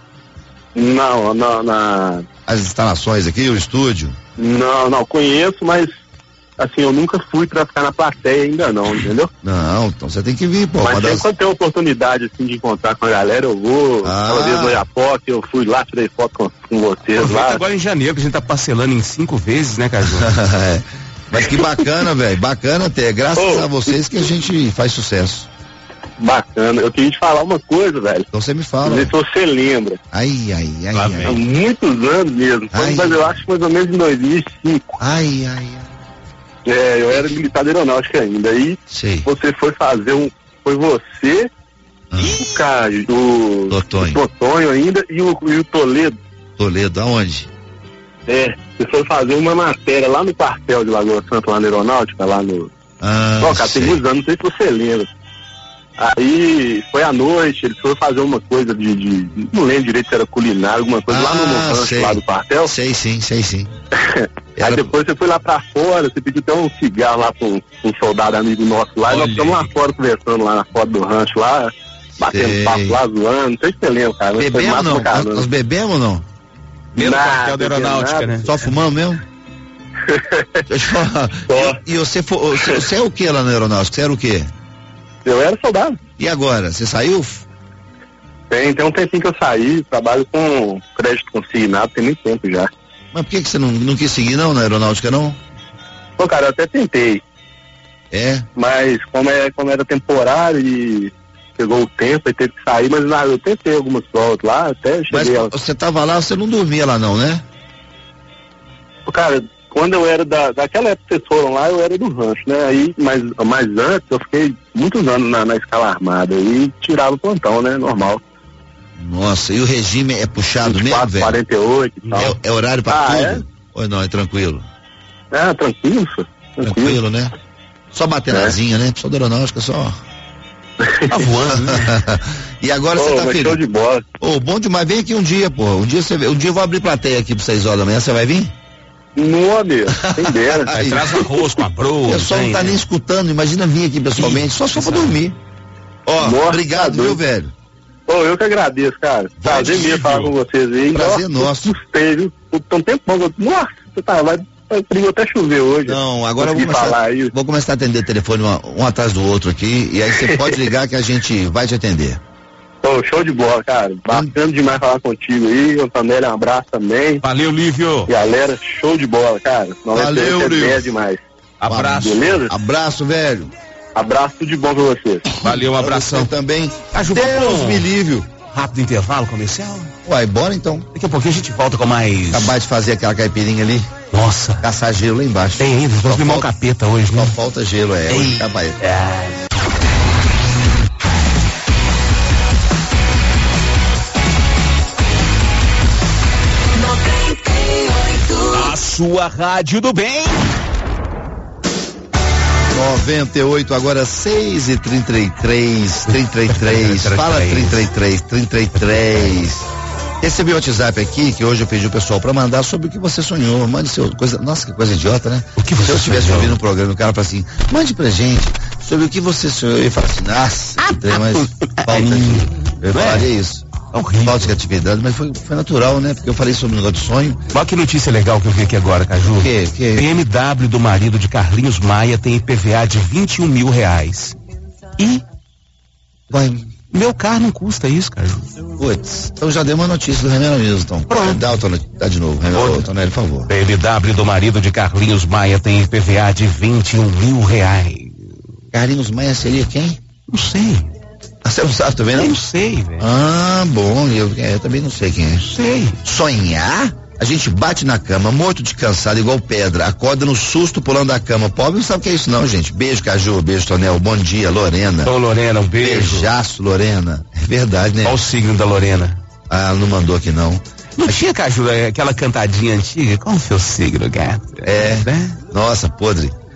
Não, na, na... As instalações aqui, o estúdio? Não, não, conheço, mas assim, eu nunca fui pra ficar na plateia ainda não, entendeu? Não, então você tem que vir, pô. Mas sempre das... quando tem oportunidade, assim, de encontrar com a galera, eu vou. Ah. Aquela vez no Iapoque, eu fui lá, tirei foto com, com vocês Aproveita lá. agora em janeiro, que a gente tá parcelando em cinco vezes, né, Caju? É. Mas que bacana, velho, bacana ter, graças oh. a vocês que a gente faz sucesso. Bacana, eu queria te falar uma coisa, velho. Então você me fala. Não sei se você lembra. Ai, ai, ai, Lá ai. vem. Há muitos anos mesmo, foi, Ai. mas eu acho que mais ou menos em dois mil e cinco. Ai, ai, ai. É, eu era militar de aeronáutica ainda, aí Sei. você foi fazer um, foi você, Ah. o Caio, o Totonho. o Totonho ainda e o, e o Toledo. Toledo, aonde? É, você foi fazer uma matéria lá no quartel de Lagoa Santa, lá na aeronáutica, lá no... Ah, Ó, cara, tem sei. muitos anos, não sei se você lembra. Aí, foi à noite, eles foram fazer uma coisa de, de não lembro direito se era culinária, alguma coisa lá no Ah, rancho sei. lá do quartel. Sei sim, sei sim. Aí Era- depois você foi lá pra fora, você pediu até um cigarro lá pra um, um soldado amigo nosso lá, e nós Olha ficamos lá aí. fora conversando lá na foto do rancho lá, batendo Sei. papo lá, zoando, não sei se você lembra, cara. mas foi Bebemos massa não? pra caramba. Nós bebemos ou não? Pelo Nada, quartel da aeronáutica, nada. né? Só fumamos mesmo? Deixa eu te falar. Só. E, e você, for, você, você é o que lá na aeronáutica? Você era o quê? Eu era soldado. E agora? Você saiu? Tem, tem um tempinho que eu saí, trabalho com crédito consignado, tem muito tempo já. Mas por que, que você não, não quis seguir não na aeronáutica não? Pô, cara, eu até tentei, É? mas como, é, como era temporário e chegou o tempo, aí teve que sair, mas não, eu tentei algumas provas lá, até Mas cheguei a... você tava lá, você não dormia lá não, né? Pô, cara, quando eu era da, daquela época que vocês foram lá, eu era do rancho, né? Aí, mas, mas antes, eu fiquei muitos anos na, na escala armada e tirava o plantão, né? Normal. Nossa, e o regime é puxado vinte e mesmo, quatro, velho? quarenta e oito e tal. É, é horário pra Ah, tudo? Ou não, é tranquilo? É, tranquilo, senhor. Tranquilo. Tranquilo, né? Só bater É. nazinha, né? Pessoal da aeronáutica só. Tá voando, né? E agora você Ô, tá mas show feliz? de bola. Ô, bom demais, vem aqui um dia, pô. Um dia você, um dia eu vou abrir plateia aqui pro seis horas da manhã, você vai vir? Não, amigo, quem dera. Aí, Traz o arroz com a o broa. pessoal não tá nem escutando, imagina vir aqui pessoalmente, só se for pra dormir. Ó, Nossa, obrigado, tá viu, doido. velho? Ô, eu que agradeço, cara. Prazer mesmo falar com vocês aí. Prazer Nossa, nosso. eu Gostei, viu? Tô um tempão. eu- Nossa, você tá, vai, vai perigo até chover hoje. Não, agora eu vou Consegui começar, falar aí. vou começar a atender telefone um, um atrás do outro aqui, e aí você pode ligar que a gente vai te atender. Ô, show de bola, cara. Bacana demais falar contigo aí. Antonelli, um abraço também. Valeu, Lívio. Galera, show de bola, cara. Valeu, é Lívio. demais. Abraço. Beleza? Abraço, velho. Abraço, tudo de bom pra vocês. Valeu, um Pra abração. você também. Caju, Deus vamos- me livre. Rápido intervalo comercial. Uai, bora então. Daqui a pouquinho a gente volta com mais. Acabar de fazer aquela caipirinha ali, Nossa. caçar gelo lá embaixo. Tem ainda, Só vamos limar um falta- capeta hoje, Só né? falta gelo, é. Ei. Hoje acaba aí. A sua rádio do bem. noventa e oito, agora seis e trinta e três, trinta e três, fala trinta e três, trinta e três. Recebi o WhatsApp aqui, que hoje eu pedi o pessoal pra mandar sobre o que você sonhou, mande seu, coisa, nossa, que coisa idiota, né? O que você Se eu estivesse sonhou? ouvindo um programa, o cara fala assim, mande pra gente sobre o que você sonhou, e fala assim, nossa, que trem, mas falta aqui. Eu Não é? falaria isso. Horrível. Falta de criatividade, mas foi, foi natural, né? Porque eu falei sobre o negócio de sonho. Olha que notícia legal que eu vi aqui agora, Caju. Que, que? B M W do marido de Carlinhos Maia tem I P V A de vinte e um mil reais. E Vai, meu carro não custa isso, Caju. putz, então já deu uma notícia do Renan News, então. Pronto. Dá, o Tonelli, dá de novo, Renan, Outra. ô, Tonelli, por favor. B M W do marido de Carlinhos Maia tem I P V A de vinte e um mil reais. Carlinhos Maia seria quem? Não sei. Ah, você não sabe também, Eu não? não sei, velho. Ah, bom, eu, é, eu também não sei quem é. Não sei. Sonhar? A gente bate na cama, morto de cansado, igual pedra, acorda no susto pulando da cama. Pobre não sabe o que é isso não, gente. Beijo, Caju, beijo, Tonel, bom dia, Lorena. Ô, Lorena, um beijo. Beijaço, Lorena. É verdade, né? Qual o signo da Lorena? Ah, ela não mandou aqui não. Não tinha, Caju, aquela cantadinha antiga? Qual o seu signo, gato? É. Né? Nossa, podre.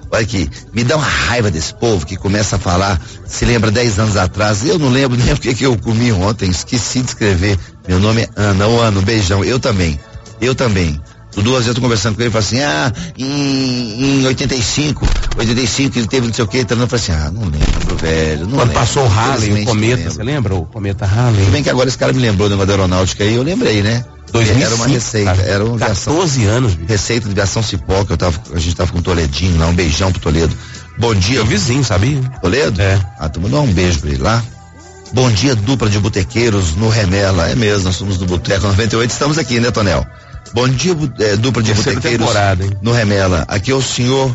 Olha aqui, me dá uma raiva desse povo que começa a falar, se lembra dez anos atrás, eu não lembro nem o que que eu comi ontem, esqueci de escrever. Meu nome é Ana, ô Ana, um beijão, eu também, eu também. Duas vezes eu tô conversando com ele, falo assim, ah, em, em oitenta e cinco, oitenta e cinco ele teve não sei o que, então eu falei assim, ah, não lembro, velho, não Quando lembro. passou o Halley, o cometa, você lembra o cometa Halley? Tudo bem que agora esse cara me lembrou do negócio da aeronáutica aí, eu lembrei, né? dois mil e cinco, era uma receita, cara, era uma quatorze anos, bicho. Receita de viação Cipó, que eu tava, a gente tava com o Toledinho lá, um beijão pro Toledo. Bom dia. Meu vizinho, sabia? Toledo? É. Ah, tu mandou um beijo pra ele lá. Bom dia, dupla de botequeiros no Remela. É mesmo, nós somos do Boteco noventa e oito, estamos aqui, né, Tonel? Bom dia, é, dupla de Terceira botequeiros temporada, hein? no Remela. Aqui é o senhor,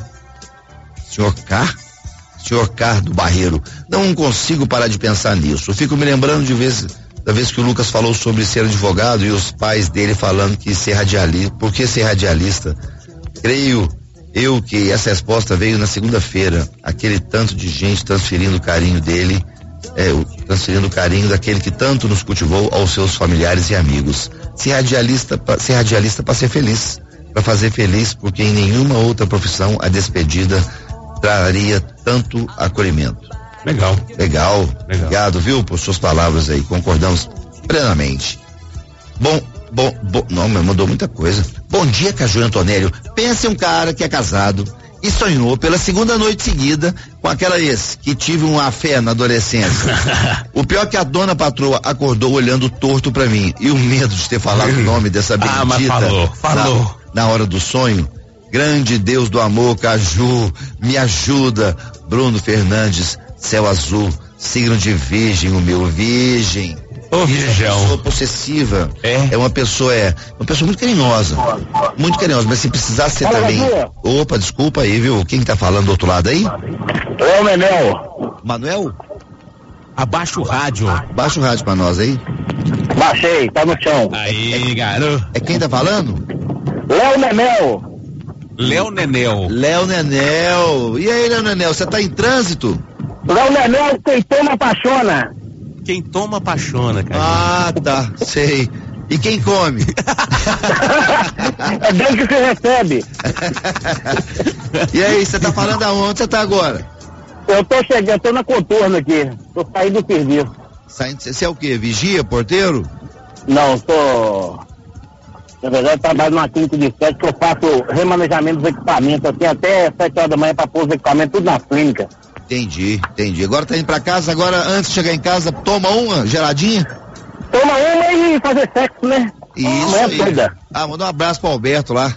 senhor Car? Senhor Car do Barreiro. Não consigo parar de pensar nisso. Eu fico me lembrando de vez, da vez que o Lucas falou sobre ser advogado e os pais dele falando que ser radialista, por que ser radialista? Creio eu que essa resposta veio na segunda-feira, aquele tanto de gente transferindo o carinho dele, é, transferindo o carinho daquele que tanto nos cultivou aos seus familiares e amigos. Ser radialista, ser radialista para ser feliz, para fazer feliz, porque em nenhuma outra profissão a despedida traria tanto acolhimento. Legal. Legal. Legal. Obrigado, viu, por suas palavras aí, concordamos plenamente. Bom, bom, bom, não, mas mandou muita coisa. Bom dia, Caju Antonélio. Pense um cara que é casado e sonhou pela segunda noite seguida com aquela ex que tive uma fé na adolescência. O pior é que a dona patroa acordou olhando torto pra mim e o medo de ter falado o nome dessa bendita. Ah, mas falou, falou. Na, na hora do sonho. Grande Deus do amor, Caju, me ajuda. Bruno Fernandes, céu azul, signo de virgem, o meu virgem. Ô, Virgem é uma virgão. pessoa possessiva. É? É uma pessoa, é, uma pessoa muito carinhosa. Muito carinhosa, mas se precisar ser Fala, também. Gabriel. Opa, desculpa aí, viu? Quem tá falando do outro lado aí? É o Menel. Manuel? Abaixa o rádio. Baixa o rádio pra nós aí. Baixei, tá no chão. Aí, garoto. É quem tá falando? Léo Menel. Léo Nenel. Léo Nenel. E aí, Léo Nenel, você tá em trânsito? Léo Menel, quem toma apaixona. Quem toma apaixona, cara. Ah, tá, sei. E quem come? É bem que você recebe. E aí, você tá falando aonde você tá agora? Eu tô chegando, tô na contorno aqui. Tô saindo do serviço. Saindo, você é o quê? Vigia, porteiro? Não, tô. Na verdade, eu trabalho numa clínica de estética que eu faço remanejamento dos equipamentos, assim, até sete horas da manhã pra pôr os equipamentos tudo na clínica. Entendi, entendi. Agora tá indo pra casa, agora antes de chegar em casa, toma uma geladinha? Toma uma e fazer sexo, né? Isso Amanhã aí. toda. Ah, manda um abraço pro Alberto lá.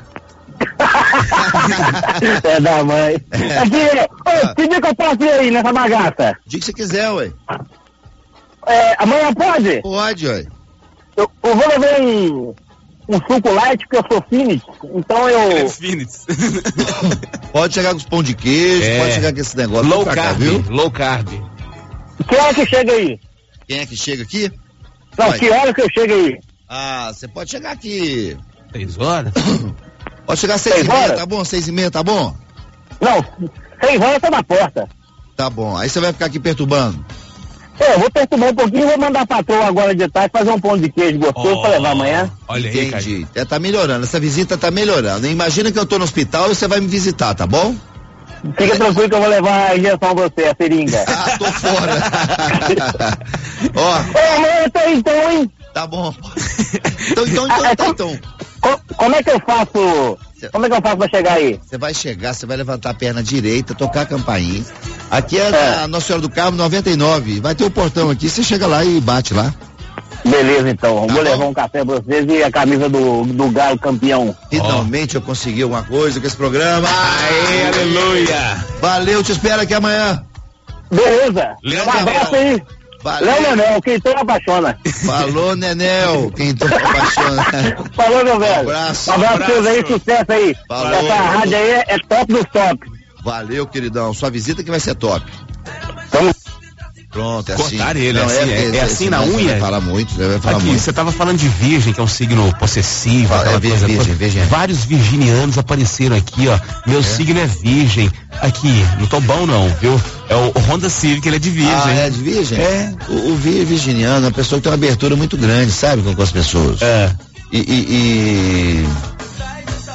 É da mãe. Aqui, ô, que dia que eu posso ir aí nessa bagaça? Diga que você quiser, ué. É, amanhã pode? Pode, ué. Eu, eu vou levar um, um suco light, porque eu sou finish, então eu... Phoenix. Pode chegar com os pão de queijo, É. pode chegar com esse negócio. Low Vem pra cá, carb, viu? low carb. Que hora que chega aí? Quem é que chega aqui? Não, Vai. que hora que eu chego aí? Ah, você pode chegar aqui. Três horas? Pode chegar às seis Seis e meia, horas? tá bom? Seis e meia, tá bom? Não, seis horas eu tô na porta. Tá bom. Aí você vai ficar aqui perturbando. É, eu vou perturbar um pouquinho e vou mandar a patroa agora de tarde fazer um pão de queijo gostoso pra levar amanhã. Olha aí, cara. Entendi. É, tá melhorando. Essa visita tá melhorando. Imagina que eu tô no hospital e você vai me visitar, tá bom? Fica tranquilo que eu vou levar a injeção pra você, a seringa. Ah, tô fora. Ó, Ô, amanhã eu tô aí então, hein? tá bom. Então, então, então, então, então. Co- como é que eu faço? Como é que eu faço pra chegar aí? Você vai chegar, você vai levantar a perna direita, tocar a campainha. Aqui é, É. a Nossa Senhora do Carmo noventa e nove. Vai ter o portão aqui, você chega lá e bate lá. Beleza, então. Tá vou bom. levar um café pra vocês e a camisa do, do Galo campeão. Finalmente eu consegui alguma coisa com esse programa. Aê, aleluia. Valeu, te espero aqui amanhã. Beleza. Léo Um abraço Nenel. aí. Valeu. Léo Nenel, quem tem apaixona. Falou, Nenel. Quem tô apaixonado. Falou, meu velho. abraço. Um abraço pra vocês aí, Abraço. sucesso aí. Falou. Essa rádio aí é, é top dos top. Valeu, queridão. Sua visita que vai ser top. Tamo... Pronto, é assim. Cortar ele, é assim, é- é assim na senão você unha? Vai falar muito, você vai falar Aqui, muito. você tava falando de virgem, que é um signo possessivo, Fala, aquela é vir- coisa virgem, toda. virgem. Vários virginianos apareceram aqui, ó. Meu signo é virgem. Aqui, não tô bom não, viu? É o, o Honda Civic, ele é de virgem. Ah, é de virgem? É. O, o vir- virginiano é uma pessoa que tem uma abertura muito grande, sabe, com, com as pessoas. É. E, e, e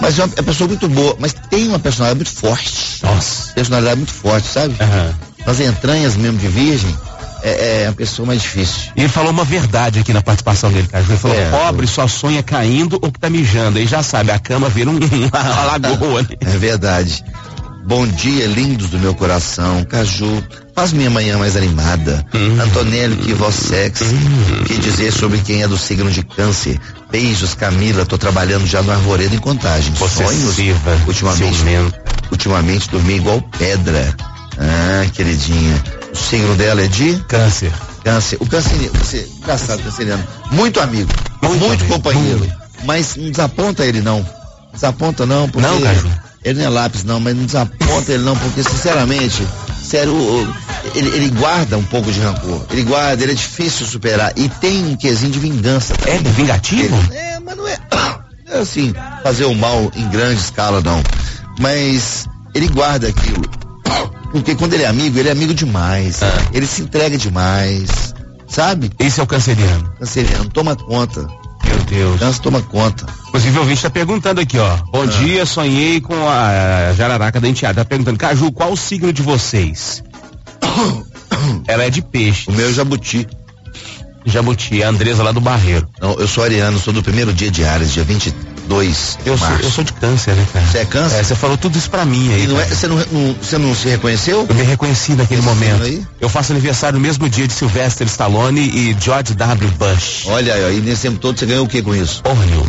Mas é uma, é uma pessoa muito boa, mas tem uma personalidade muito forte. Nossa. Personalidade muito forte, sabe? Uhum. Nas entranhas mesmo de virgem, é, é a pessoa mais difícil. E ele falou uma verdade aqui na participação dele, cara. Ele falou, É, pobre só sonha caindo ou que tá mijando. Aí já sabe, a cama vira um, uma lagoa, né? É verdade. Bom dia, lindos do meu coração. Caju, faz minha manhã mais animada. Hum. Antonélio, que voz sexy. Hum. O que dizer sobre quem é do signo de câncer? Beijos, Camila. Tô trabalhando já no Arvoredo em Contagem. Possessiva, Sonhos. Ultimamente, ciumenta. ultimamente dormi igual pedra. Ah, queridinha. O signo dela é de Câncer. câncer. O canceriano, você, engraçado, canceriano. Muito amigo, Muito muito, amigo, companheiro. muito. Mas não desaponta ele não. Desaponta não, porque. Não, Caju. Ele não é lápis não, mas não desaponta ele não, porque sinceramente, sério, o- ele, ele guarda um pouco de rancor. Ele guarda, ele é difícil superar. E tem um quesinho de vingança. É vingativo? Ele- é, mas não é, não é assim, fazer o mal em grande escala não. Mas ele guarda aquilo. Porque quando ele é amigo, ele é amigo demais. Ah. Ele se entrega demais. Sabe? Esse é o canceriano. Canceriano, toma conta. Meu Deus. Câncer toma conta. Inclusive o ouvinte tá perguntando aqui, ó. Bom dia, sonhei com a jararaca da enteada. Tá perguntando, Caju, qual o signo de vocês? Ela é de peixe. O meu é jabuti. Jabuti, a Andresa lá do Barreiro. Não, eu sou ariano, sou do primeiro dia de Ares, dia vinte e dois de Eu sou, março. eu sou de câncer, né, cara? Você é câncer? É, você falou tudo isso pra mim aí. E não é, cara. você, não, não- você não se reconheceu? Eu me reconheci naquele Esse momento. signo aí? Eu faço aniversário no mesmo dia de Sylvester Stallone e George W. Bush. Olha aí, ó, e nesse tempo todo você ganhou o que com isso? Porra nenhuma.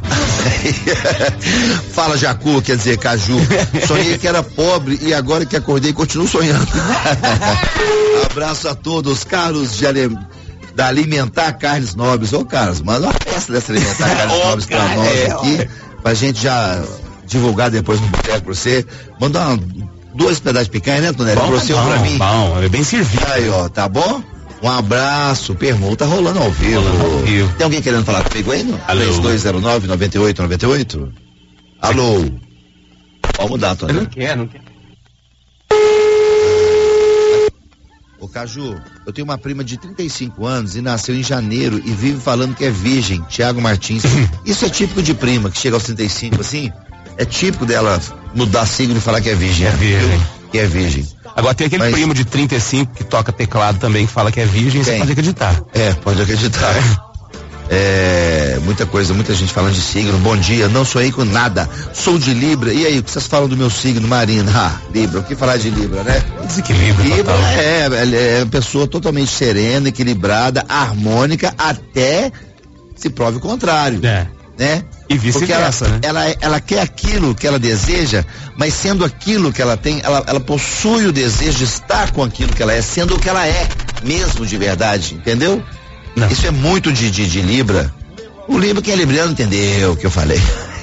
Fala Jacu, quer dizer Caju. Sonhei que era pobre e agora que acordei continuo sonhando. Abraço a todos, Carlos de Ale... da Alimentar Carnes Nobres. Ô Carlos, manda uma peça dessa Alimentar Carnes Ô, Nobres pra cara, nós é, aqui, pra gente já divulgar depois no boteco pra você. Manda uma, dois pedaços de picanha, né, Tonelli? Pra você ou pra mim. Bom, é bem servido. Aí, ó, tá bom? Um abraço, Permuta tá rolando ao vivo. Rolando ao vivo. Tem alguém querendo falar comigo aí? Alô. três dois zero nove, nove oito nove oito? Alô? Pode mudar, Eu Tonelli. não quero, não quero. Ô Caju, eu tenho uma prima de trinta e cinco anos e nasceu em janeiro e vive falando que é virgem, Tiago Martins. Isso é típico de prima, que chega aos trinta e cinco assim, é típico dela mudar signo e falar que é virgem. É virgem. viu? Que é virgem. Agora tem aquele Mas- primo de trinta e cinco que toca teclado também, que fala que é virgem, você Quem? pode acreditar. É, pode acreditar. É, muita coisa, muita gente falando de signo. Bom dia, não sonhei com nada. Sou de Libra. E aí, o que vocês falam do meu signo, Marina? Ah, Libra, o que falar de Libra, né? Desequilíbrio Libra total. é, ela é uma pessoa totalmente serena, equilibrada, harmônica, até se prove o contrário, É. né? E Porque ela, vice-versa, né? ela, ela quer aquilo que ela deseja, mas sendo aquilo que ela tem, ela, ela possui o desejo de estar com aquilo que ela é, sendo o que ela é, mesmo de verdade, entendeu? Não. Isso é muito de, de, de Libra. O Libra, quem é libriano entendeu o que eu falei.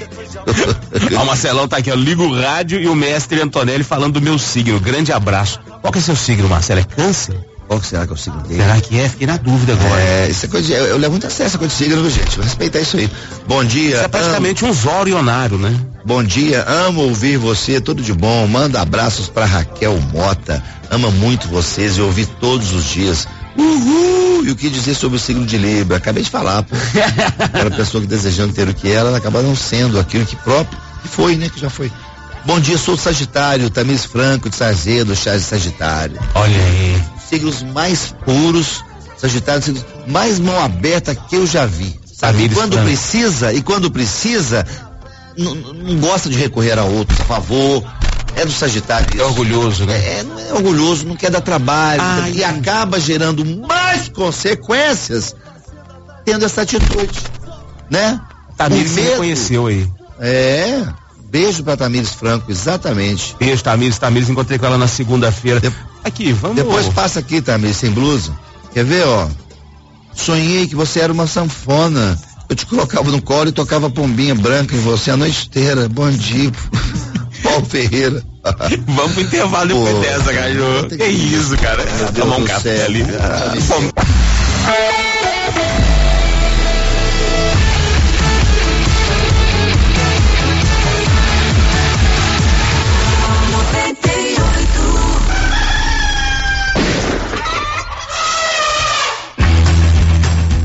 Ó, o Marcelão tá aqui, ó. Liga o rádio e o mestre Antonelli falando do meu signo. Grande abraço. Qual que é seu signo, Marcelo? É câncer? Qual que será que é o signo dele? Será que é? Fiquei na dúvida agora. É, isso é coisa de, eu, eu levo muito a sério essa coisa de signo, viu, gente? Vou respeitar isso aí. Bom dia. Isso é praticamente um zorionário, né? Amo, bom dia, amo ouvir você, tudo de bom. Manda abraços pra Raquel Mota. Ama muito vocês e ouvir todos os dias. Uhul! E o que dizer sobre o signo de Libra? Acabei de falar, pô. Aquela pessoa que desejando ter o que ela, ela acaba não sendo aquilo que próprio, que foi, né? Que já foi. Bom dia, sou Sagitário, Tamires Franco de Sarzedo, Chás de Sagitário. Olha aí. Signos mais puros, Sagitário, signos mais mão aberta que eu já vi. Sabe? E Tamires quando Franco. precisa, e quando precisa, não, não gosta de recorrer a outros, a favor. É do Sagitário. É isso. orgulhoso, né? É, não é orgulhoso, não quer dar trabalho. Ai. E acaba gerando mais consequências tendo essa atitude, né? Tamires O se medo- reconheceu aí. É, beijo pra Tamires Franco, exatamente. Beijo, Tamires. Tamires, encontrei com ela na segunda-feira. De- Aqui, vamos. Depois passa aqui, Tamires, sem blusa. Quer ver, ó? Sonhei que você era uma sanfona. Eu te colocava no colo e tocava pombinha branca em você a noite inteira. Bom dia. Paulo Ferreira. Vamos pro intervalo depois Pô, dessa, Caju. tem Que que- isso, cara. Meu Deus Tomar um do café céu. ali. Ah, Fome.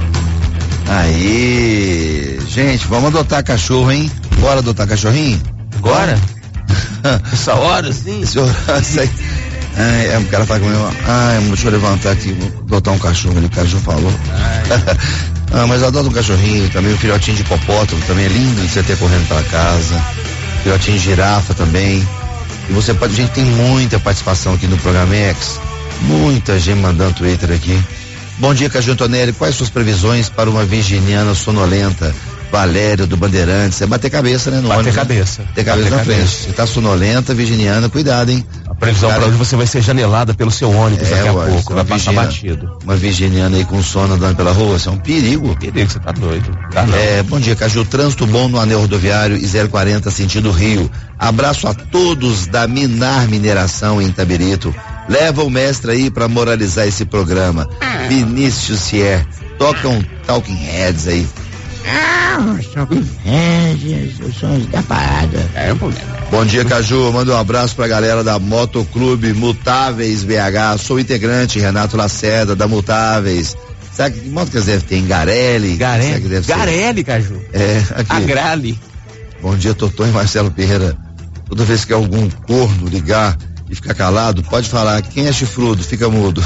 Aí, gente, vamos adotar cachorro, hein? Bora adotar cachorrinho? Agora? Essa hora, sim? Esse horário aí. Ai, é, o cara fala comigo, ai, deixa eu levantar aqui, vou adotar um cachorro ali, o cachorro falou. Ah, mas eu adoro um cachorrinho também, um filhotinho de hipopótamo também é lindo de você ter correndo pela casa. Filhotinho de girafa também. E você pode, a gente tem muita participação aqui no programa X. Muita gente mandando Twitter aqui. Bom dia, Caju Antonelli. Quais suas previsões para uma virginiana sonolenta? Valério do Bandeirantes. É bater cabeça, né? No bater ônibus, cabeça. Né? Ter cabeça bater na cabeça. frente. Você tá sonolenta, virginiana, cuidado, hein? A previsão para hoje você vai ser janelada pelo seu ônibus é, daqui a ué, pouco. Vai passar batido. Uma virginiana aí com sono andando pela rua, isso é um perigo. Perigo, você tá doido. Tá não. É, bom dia, Caju. Trânsito bom no anel rodoviário e zero quarenta sentido Rio. Abraço a todos da Minar Mineração em Itabirito. Leva o mestre aí pra moralizar esse programa. Ah. Vinícius Sier. Toca um Talking Heads aí. Ah, Talking Heads, os sons da parada. É, bom dia, Caju. Manda um abraço pra galera da Motoclube Mutáveis B H. Sou integrante, Renato Lacerda, da Mutáveis. Sabe que moto que deve ter? Garelli? Garelli, deve Garelli, ser? Caju. É, aqui. A Grali. Bom dia, Totô e Marcelo Pereira. Toda vez que algum corno ligar e ficar calado, pode falar, quem é chifrudo, fica mudo.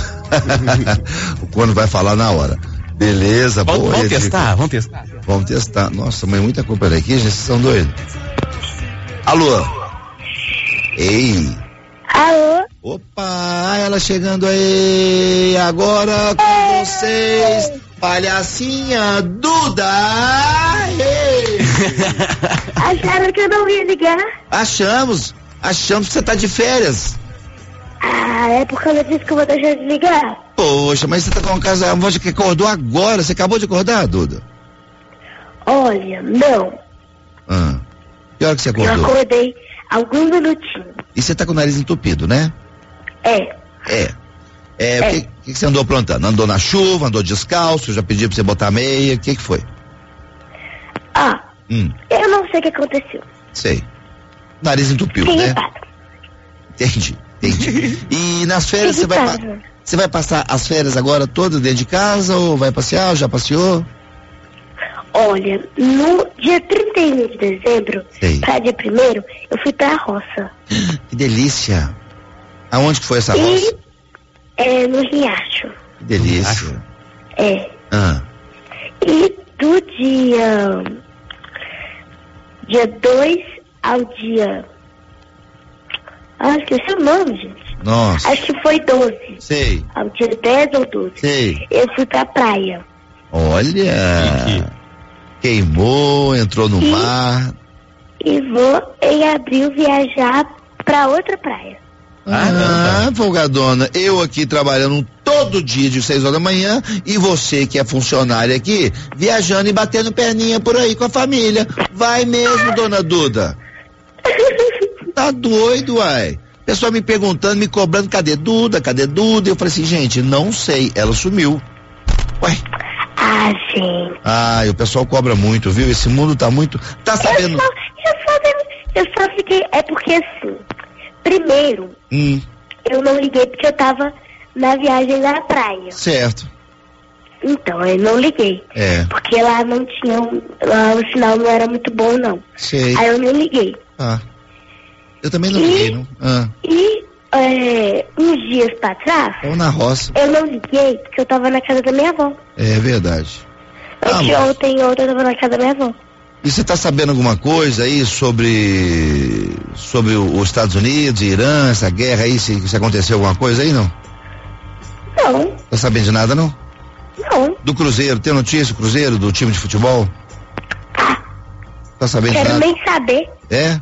O corno vai falar na hora. Beleza, vamos, boa. Vamos testar, fica... vamos testar. Vamos testar. Nossa, mas muita culpa daqui, gente, vocês são doidos. Alô? Ei. Alô? Opa, ela chegando aí. Agora com vocês, palhacinha Duda. Ei. Acharam que eu não ia ligar? Achamos. Achamos que você tá de férias. Ah, é por causa disso que eu vou deixar de ligar? Poxa, mas você tá com uma casa, uma voz que acordou agora. Você acabou de acordar, Duda? Olha, não. Ah. Que hora que você acordou? Eu acordei alguns minutinhos. E você tá com o nariz entupido, né? É. É. É, o é. que, que você andou aprontando? Andou na chuva, andou descalço, já pedi pra você botar meia, o que que foi? Ah, hum. eu não sei o que aconteceu. Sei. Nariz entupiu, Fiquei né? irritado. Entendi, entendi. E nas férias você vai, você vai passar as férias agora todas dentro de casa ou vai passear, ou já passeou? Olha, no dia trinta e um de dezembro, Sei. pra dia primeiro, eu fui pra roça. Que delícia. Aonde que foi essa e, roça? É, no Riacho. Que delícia. É. Ah. E do dia dia dois ao dia ah, esqueci o nome, gente. Nossa. Acho que foi doze. Sei. Ao dia dez ou doze. Sei. Eu fui pra praia. Olha. Queimou, entrou no e, mar. E vou em abril viajar pra outra praia. Ah, ah folgadona. Eu aqui trabalhando todo dia de seis horas da manhã e você que é funcionária aqui, viajando e batendo perninha por aí com a família. Vai mesmo, dona Duda. Tá doido, uai. Pessoal me perguntando, me cobrando, cadê Duda, cadê Duda? Eu falei assim, gente, não sei, ela sumiu. Ué. Ah, sim. Ah, e o pessoal cobra muito, viu? Esse mundo tá muito, tá sabendo... Eu só, eu só, eu só fiquei, é porque assim, primeiro, hum. eu não liguei porque eu tava na viagem da praia. Certo. Então, eu não liguei. É. Porque lá não tinha, lá o sinal não era muito bom, não. Sei. Aí eu não liguei. Ah. Eu também não e, liguei, não. Ah. E é, uns dias pra trás... Ou na roça. Eu não liguei porque eu tava na casa da minha avó. É verdade. Ontem, ah, ontem, ontem eu tava na casa da minha avó. E você tá sabendo alguma coisa aí sobre sobre os Estados Unidos, Irã, essa guerra aí, se, se aconteceu alguma coisa aí, não? Não. Tá sabendo de nada, não? Não. Do Cruzeiro, tem notícia do Cruzeiro, do time de futebol? Ah. Tá sabendo de nada? nada? Quero nem saber. É?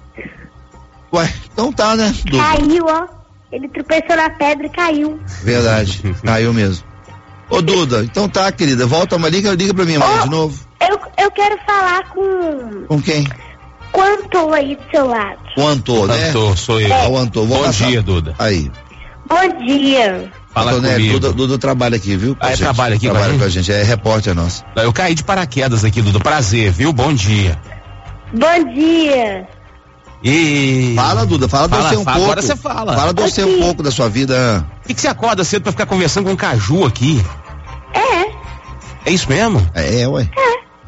Ué, então tá, né? Duda? Caiu, ó. Ele tropeçou na pedra e caiu. Verdade, caiu mesmo. Ô Duda, então tá, querida, volta uma liga, liga pra mim amanhã oh, de novo. Eu, eu quero falar com... Com quem? Com o Antô aí do seu lado. O Antô, né? Antô, sou eu. É. O Antô, vou Bom passar. dia, Duda. Aí. Bom dia. Fala Antô, comigo. Né, Duda, Duda trabalha aqui, viu? Ah, é gente. trabalha aqui trabalha com a, com a gente, é repórter nosso. Eu caí de paraquedas aqui, Duda, prazer, viu? Bom dia. Bom dia. E... Fala, Duda, fala, fala você um fala, pouco. Agora você fala. Fala de você um pouco da sua vida. Por que, que você acorda cedo pra ficar conversando com o Caju aqui? É. É isso mesmo? É, ué. É.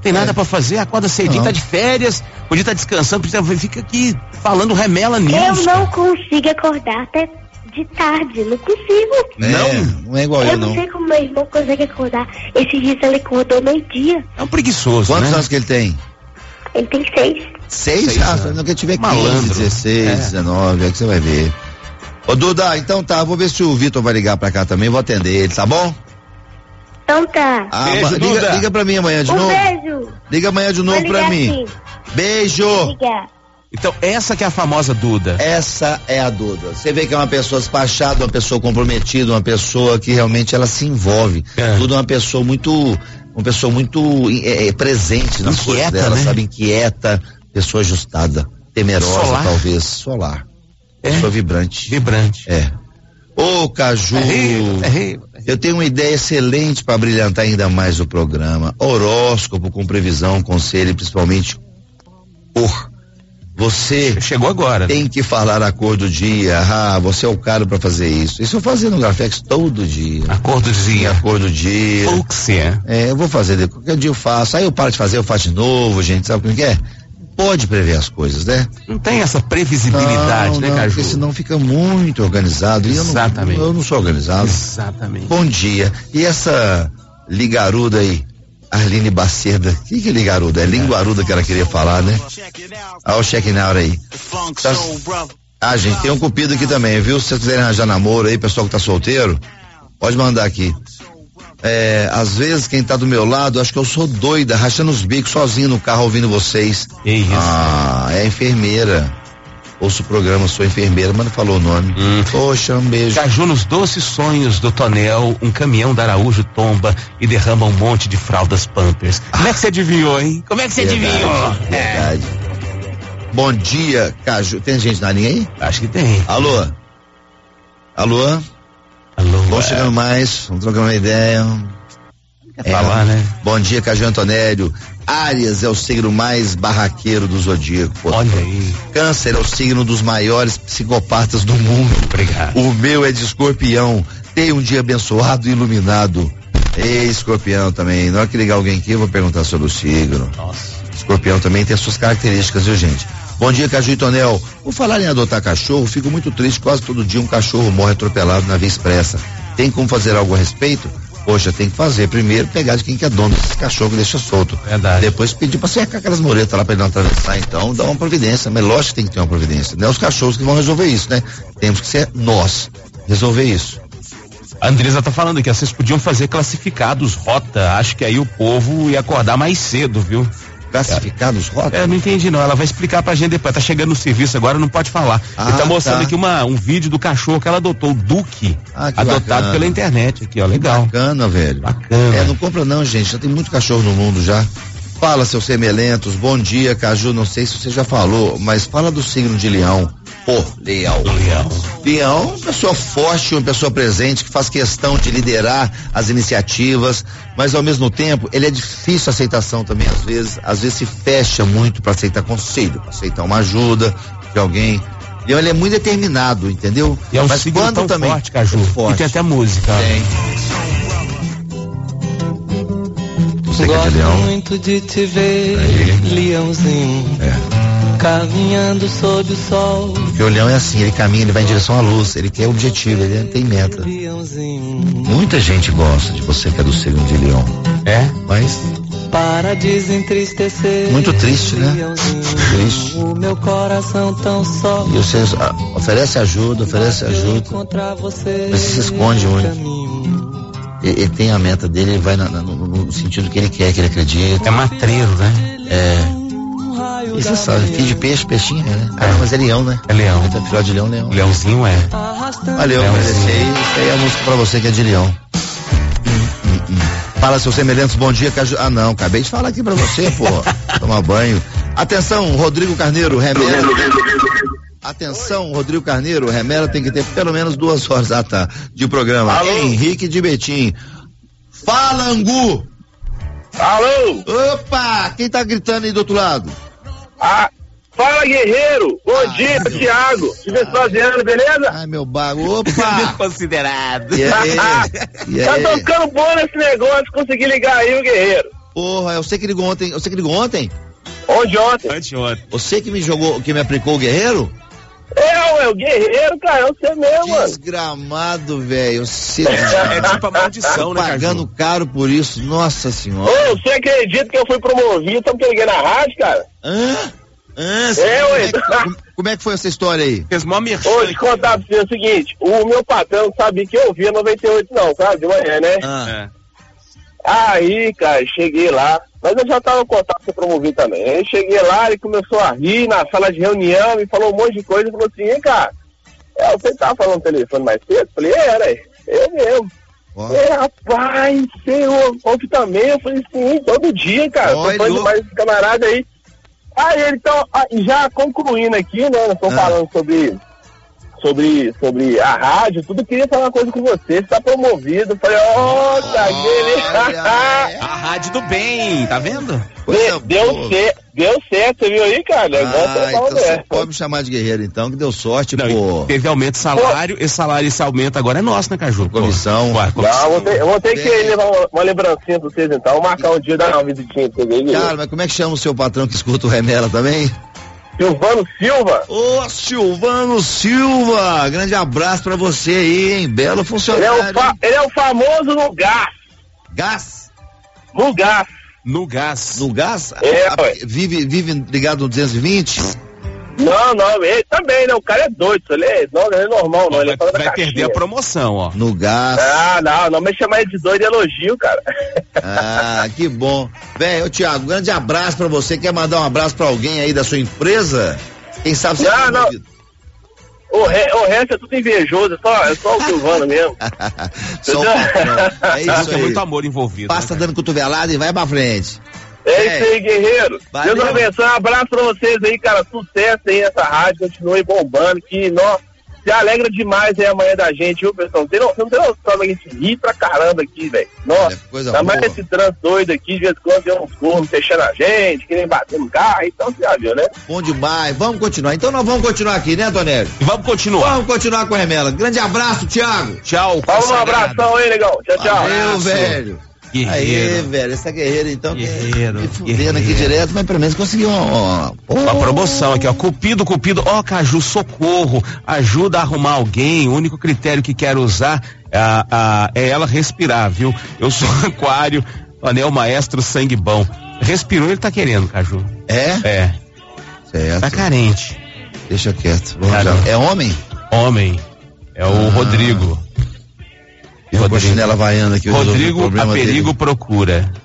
Tem nada é. pra fazer, acorda cedinho, não. Tá de férias, podia estar tá descansando, fica aqui falando remela nisso. Eu não consigo acordar até de tarde, não consigo. É, não, não é igual eu, eu não. Eu não sei como meu irmão consegue acordar. Esses dias ele acordou meio-dia. É um preguiçoso, Quantos né? anos que ele tem? Ele tem seis. Seis? seis ah, não que tiver quinze, dezesseis, é. dezenove, é que você vai ver. Ô Duda, então tá, vou ver se o Vitor vai ligar pra cá também, vou atender ele, tá bom? Então tá. Ah, beijo, liga, Duda. liga pra mim amanhã de um novo. Beijo. Liga amanhã de novo pra mim. Aqui. Beijo. Ligar. Então, essa que é a famosa Duda. Essa é a Duda. Você vê que é uma pessoa despachada, uma pessoa comprometida, uma pessoa que realmente ela se envolve. É. Duda é uma pessoa muito, uma pessoa muito é, presente nas coisas dela, né? Sabe, inquieta, pessoa ajustada, temerosa, solar. Talvez, solar. É. Pessoa vibrante. Vibrante. É. Ô, Caju, é rei, é eu tenho uma ideia excelente para brilhantar ainda mais o programa. Horóscopo com previsão, conselho e principalmente cor. Você chegou agora. Tem que falar a cor do dia. Ah, você é o cara para fazer isso. Isso eu fazia no Grafex todo dia. A cor do dia. A cor do dia. Fúcsia. É, eu vou fazer, qualquer dia eu faço. Aí eu paro de fazer, eu faço de novo, gente. Sabe como que é? Pode prever as coisas, né? Não tem essa previsibilidade, não, né, não, Caju? porque senão fica muito organizado. Exatamente. E eu não, eu não sou organizado. Exatamente. Bom dia. E essa ligaruda aí? Arline Baceda. O que que é ligaruda? É linguaruda que ela queria falar, né? Olha o check now aí. Tá... Ah, gente, tem um cupido aqui também, viu? Se vocês quiserem arranjar namoro aí, pessoal que tá solteiro, pode mandar aqui. É, às vezes quem tá do meu lado, acho que eu sou doida, rachando os bicos sozinho no carro ouvindo vocês. Que isso? Ah, é a enfermeira. Ouço o programa, sou enfermeira, mas não falou o nome. Hum. Poxa, um beijo. Caju, nos doces sonhos do Tonel, um caminhão da Araújo tomba e derrama um monte de fraldas Pampers. Ah. Como é que você adivinhou, hein? Como é que você verdade, adivinhou? Verdade. É. Bom dia, Caju. Tem gente na linha aí? Acho que tem. Alô? Alô? Alô? Vamos é. chegando mais, vamos trocando uma ideia. Quer é, falar, né? Bom dia, Caju Antonélio. Áries é o signo mais barraqueiro do zodíaco. Pô. Olha aí. Câncer é o signo dos maiores psicopatas do mundo. Obrigado. O meu é de Escorpião. Tenha um dia abençoado e iluminado. Ei, Escorpião também. Na hora que ligar alguém aqui, eu vou perguntar sobre o signo. Nossa. Escorpião também tem as suas características, viu, gente? Bom dia, Caju e Tonel. Por falar em adotar cachorro, fico muito triste. Quase todo dia um cachorro morre atropelado na via expressa. Tem como fazer algo a respeito? Poxa, tem que fazer. Primeiro, pegar de quem que é dono desse cachorro que deixa solto. Verdade. Depois pedir pra cercar aquelas muretas lá pra ele não atravessar. Então, dá uma providência. Mas lógico que tem que ter uma providência. Não é os cachorros que vão resolver isso, né? Temos que ser nós resolver isso. A Andresa tá falando que vocês podiam fazer classificados rota. Acho que aí o povo ia acordar mais cedo, viu? Classificados rota? É, não entendi não. Ela vai explicar pra gente depois. Tá chegando no serviço agora, não pode falar. Ah, ele tá mostrando tá. aqui uma, um vídeo do cachorro que ela adotou, o Duque. Ah, que adotado bacana. Pela internet aqui, ó. Legal. Bacana, velho. Bacana. É, não compra não, gente. Já tem muito cachorro no mundo já. Fala, seus semelentos. Bom dia, Caju. Não sei se você já falou, mas fala do signo de Leão. Pô, Leão. Leão. Leão, uma pessoa forte, uma pessoa presente, que faz questão de liderar as iniciativas, mas ao mesmo tempo, ele é difícil a aceitação também, às vezes. Às vezes se fecha muito para aceitar conselho, para aceitar uma ajuda de alguém. Leão, ele é muito determinado, entendeu? E é um mas signo quando tão também forte, Caju. É forte. E tem até música. Tem. Você que é de Leão? Muito de te ver, aí. Leãozinho. É. Caminhando sob o sol. Porque o leão é assim, ele caminha, ele vai em direção à luz, ele quer objetivo, ele tem meta. Muita gente gosta de você que é do signo de Leão. É? Mas para desentristecer. Muito triste, né? Triste. O meu coração tão só. E você ah, oferece ajuda, oferece ajuda. Você mas se esconde muito. Ele, ele tem a meta dele, ele vai na, na, no, no sentido que ele quer, que ele acredita. É matreiro, né? É. E você sabe, filho de peixe, peixinho, né? Ah, é. Mas é leão, né? É leão. Ele tá filhote de leão, leão. Leãozinho é. Ah, leão, mas esse aí, esse aí é a música pra você que é de leão. Hum, hum, hum. Fala, seus semelhantes, bom dia, Caju. Ah, não, acabei de falar aqui pra você, pô. Tomar banho. Atenção, Rodrigo Carneiro, remela. Atenção, Rodrigo Carneiro, remela tem que ter pelo menos duas horas, ah, tá, de programa. Alô? Henrique de Betim. Fala, Angu. Alô? Opa, quem tá gritando aí do outro lado? Ah, fala, guerreiro. Bom ah, dia, meu... Thiago. Te visualizando, beleza? Ai, meu bago. Opa! Considerado. E aí? E aí? Tá tocando bom nesse negócio, consegui ligar aí, o guerreiro. Porra, eu sei que ligou ontem, eu sei que ligou ontem. Onde ontem? Anteontem. Você que me jogou, que me aplicou o guerreiro? É, ué, o guerreiro, cara, eu sei mesmo, mano. Desgramado, velho. Você É tipo a maldição, né, pagando Caju? caro por isso, nossa senhora. Ô, você acredita que eu fui promovido, sabe que eu liguei na rádio, cara? Hã? Hã? É, como, ué. é que, como, como é que foi essa história aí? Fez mó merchan. Ô, te contar pra você o seguinte, o meu patrão sabia que eu via noventa e oito não, cara, de manhã, né? Ah. É. Aí, cara, cheguei lá, mas eu já tava em contato com o promovido também. Aí cheguei lá, ele começou a rir na sala de reunião, me falou um monte de coisa, falou assim, hein, cara, é, você tava falando no telefone mais cedo? Falei, era, eu mesmo. Ó. É, rapaz, você ouve também? Eu falei, sim, todo dia, cara, Ó, tô ele falando ouve. demais desse camarada aí. Aí ele, então, ah, já concluindo aqui, né, nós estamos Ah. falando sobre... Sobre, sobre a rádio, tudo, queria falar uma coisa com você, você tá promovido. Falei, ó, oh, Olha, é. A rádio do bem, tá vendo? Coisa deu, boa. cer- deu certo, você viu aí, cara? Negócio Ah, é então bom, você né? pode me chamar de guerreiro, então, que deu sorte, Não, pô. e teve aumento de salário, esse salário, esse aumento agora é nosso, né, Caju? Pô, Comissão. ué, Não, comissão. eu vou ter, eu vou ter que Bem. levar uma, uma lembrancinha pra vocês, então. Vou marcar um dia, dar uma visitinha pra vocês aí. Cara, mas como é que chama o seu patrão que escuta o Remela também? Silvano Silva. Ô, Silvano Silva, grande abraço pra você aí, hein? Belo Ele é, funcionário. o fa- ele é o famoso no gás. Gás? No gás. No gás. No gás? É, A- ué. vive, vive ligado no duzentos e vinte? Não, não, ele também, né? O cara é doido, ele é, não, ele é normal, não. Ele Vai, é fora da vai perder caixinha. a promoção, ó. No gás. Ah, não, não me chamar ele de doido é elogio, cara. Ah, que bom. Velho, ô Thiago, grande abraço pra você. Quer mandar um abraço pra alguém aí da sua empresa? Quem sabe você Não, tá não. envolvido. O, re, o resto é tudo invejoso, é só, é só o Silvano mesmo. Só o patrão. É isso Tem aí. muito amor envolvido. Passa né, dando cotovelada e vai pra frente. É isso aí, guerreiro. Valeu. Deus abençoe, um abraço pra vocês aí, cara. Sucesso aí nessa rádio, continue bombando, que nós se alegra demais aí amanhã da gente, viu, pessoal? Não tem, não, não tem noção, a gente ri pra caramba aqui, velho. Nossa, Olha, coisa ainda mais boa. esse trânsito doido aqui, de vez em quando tem uns cornos fechando a gente, querem bater no carro, então você já viu, né? Bom demais. Vamos continuar. Então nós vamos continuar aqui, né, Tonelli? E vamos continuar. Vamos continuar com a Remela. Grande abraço, Thiago. Tchau. Fala um consagrado. abração aí, negão. Tchau, tchau. Valeu, Abraço. velho. Aí, Guerreiro. velho, essa guerreira então que Guerreiro, me fudendo guerreiro. aqui direto, mas pelo menos conseguiu uma, uma, Uma promoção aqui, ó. Cupido, Cupido, ó, Caju, socorro, ajuda a arrumar alguém. O único critério que quero usar ah, ah, é ela respirar, viu? Eu sou aquário, anel maestro, sangue bom. Respirou, ele tá querendo, Caju. É? É, Certo. tá carente. Deixa quieto. Vamos Cara. já. É homem? Homem, é o Ah. Rodrigo. Eu com a Rodrigo. chinela vaiana aqui. eu resolvi o Rodrigo, a problema perigo dele. procura.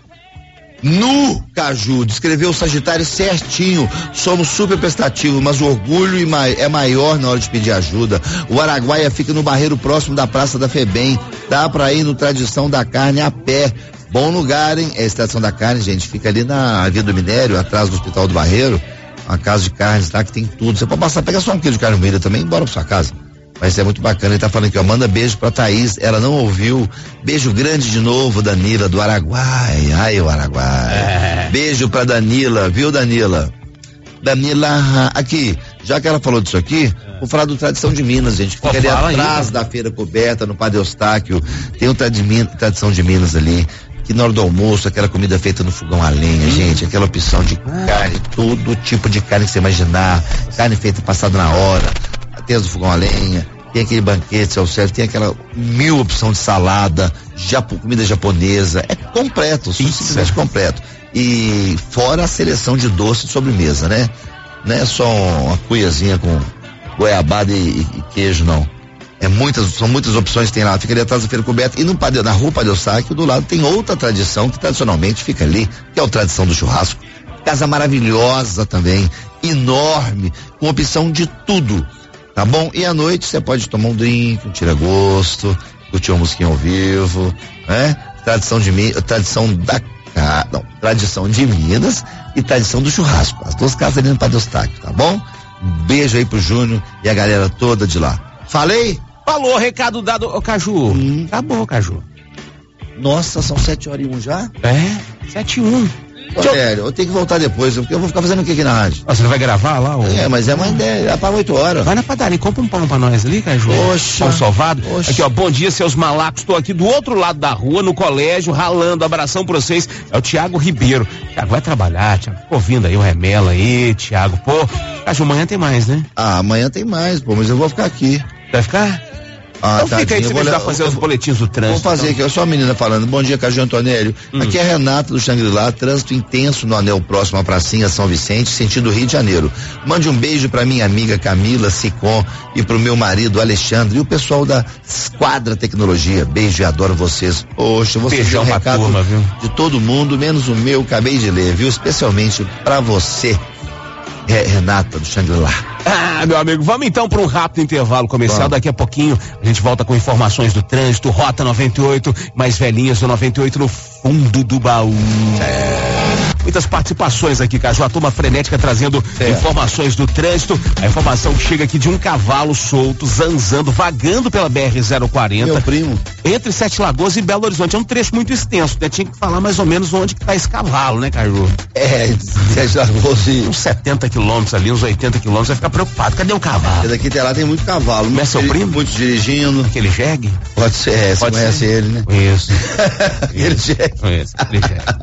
Nu, Caju, descreveu o Sagitário certinho. Somos super prestativos, mas o orgulho e ma- é maior na hora de pedir ajuda. O Araguaia fica no barreiro próximo da Praça da Febem. Dá pra ir no Tradição da Carne a pé. Bom lugar, hein? É a Tradição da Carne, gente. Fica ali na Via do Minério, atrás do Hospital do Barreiro. Uma casa de carnes lá que tem tudo. Você pode passar, pega só um quilo de carne moída também e bora pra sua casa. Mas é muito bacana, ele tá falando aqui, ó, manda beijo pra Thaís, ela não ouviu, beijo grande de novo, Danila, do Araguai, ai o Araguai, É. beijo pra Danila, viu Danila? Danila, aqui, já que ela falou disso aqui, vou falar do Tradição de Minas, gente, que Pô, fica ali fala aí, atrás cara. da feira coberta, no Padre Eustáquio, tem o Tradimin- Tradição de Minas ali, que na hora do almoço, aquela comida feita no fogão a lenha, gente, aquela opção de carne, todo tipo de carne que você imaginar, carne feita passada na hora, tem as do fogão a lenha, tem aquele banquete ao certo, tem aquela mil opção de salada, japo, comida japonesa, é completo, simplesmente completo. E fora a seleção de doce de sobremesa, né? Não é só uma cuiazinha com goiabada e, e queijo, não. É muitas, são muitas opções que tem lá, fica ali atrás da feira coberta, e no Padre, na rua Padre Eustáquio, do lado tem outra tradição que tradicionalmente fica ali, que é a tradição do churrasco. Casa maravilhosa também, enorme, com opção de tudo. Tá bom? E à noite você pode tomar um drink, um tira-gosto, curtir uma musiquinha ao vivo, né? Tradição de Mi- tradição da ca- não, tradição de Minas e tradição do churrasco. As duas casas ali no Padre Eustáquio, tá bom? Um beijo aí pro Júnior e a galera toda de lá. Falei? Falou, recado dado, ô Caju. Hum. Acabou, Caju. Nossa, são sete horas e um já? É, sete e um. Sério, eu tenho que voltar depois, porque eu vou ficar fazendo o que aqui na rádio? Ah, você vai gravar lá? Ou... É, mas é uma ideia, é para oito horas. Vai na padaria, compra um pão pra nós ali, Caju. Poxa. Pão sovado. Poxa. Aqui, ó, bom dia, seus malacos, tô aqui do outro lado da rua, no colégio, ralando, abração pra vocês. É o Tiago Ribeiro. Tiago, vai trabalhar, Tiago, ouvindo aí o Remela aí, Tiago. Pô, Caju, amanhã tem mais, né? Ah, amanhã tem mais, pô, mas eu vou ficar aqui. Vai ficar? Ah, então fica aí que você vai ajudar a fazer os boletins do trânsito. Vou fazer então. aqui, eu sou a menina falando. Bom dia, Caju Antonélio. Hum. Aqui é a Renata do Xangri-Lá, trânsito intenso no anel próximo à pracinha São Vicente, sentido Rio de Janeiro. Mande um beijo pra minha amiga Camila Sicom e pro meu marido Alexandre e o pessoal da Esquadra Tecnologia. Beijo e adoro vocês. Poxa, vocês Beijão um recado turma, viu? De todo mundo, menos o meu, acabei de ler, viu? Especialmente pra você, Renata do Xangri-Lá. Ah, meu amigo, vamos então para um rápido intervalo comercial. Vamos. Daqui a pouquinho a gente volta com informações do trânsito, Rota noventa e oito, mais velhinhas do noventa e oito no fundo do baú. É. Muitas participações aqui, Caju, a turma frenética trazendo é. informações do trânsito. A informação que chega aqui de um cavalo solto, zanzando, vagando pela B R zero quarenta. Meu primo. Entre Sete Lagoas e Belo Horizonte. É um trecho muito extenso, né? Tinha que falar mais ou menos onde que tá esse cavalo, né, Caju? É, Sete Lagoas e... Uns setenta quilômetros ali, uns oitenta quilômetros, vai ficar preocupado. Cadê o cavalo? Daqui até lá tem muito cavalo. Não é seu primo? Muitos dirigindo. Aquele jegue? Pode ser, é, você conhece ele, né? Conheço. Aquele jegue. Conheço, aquele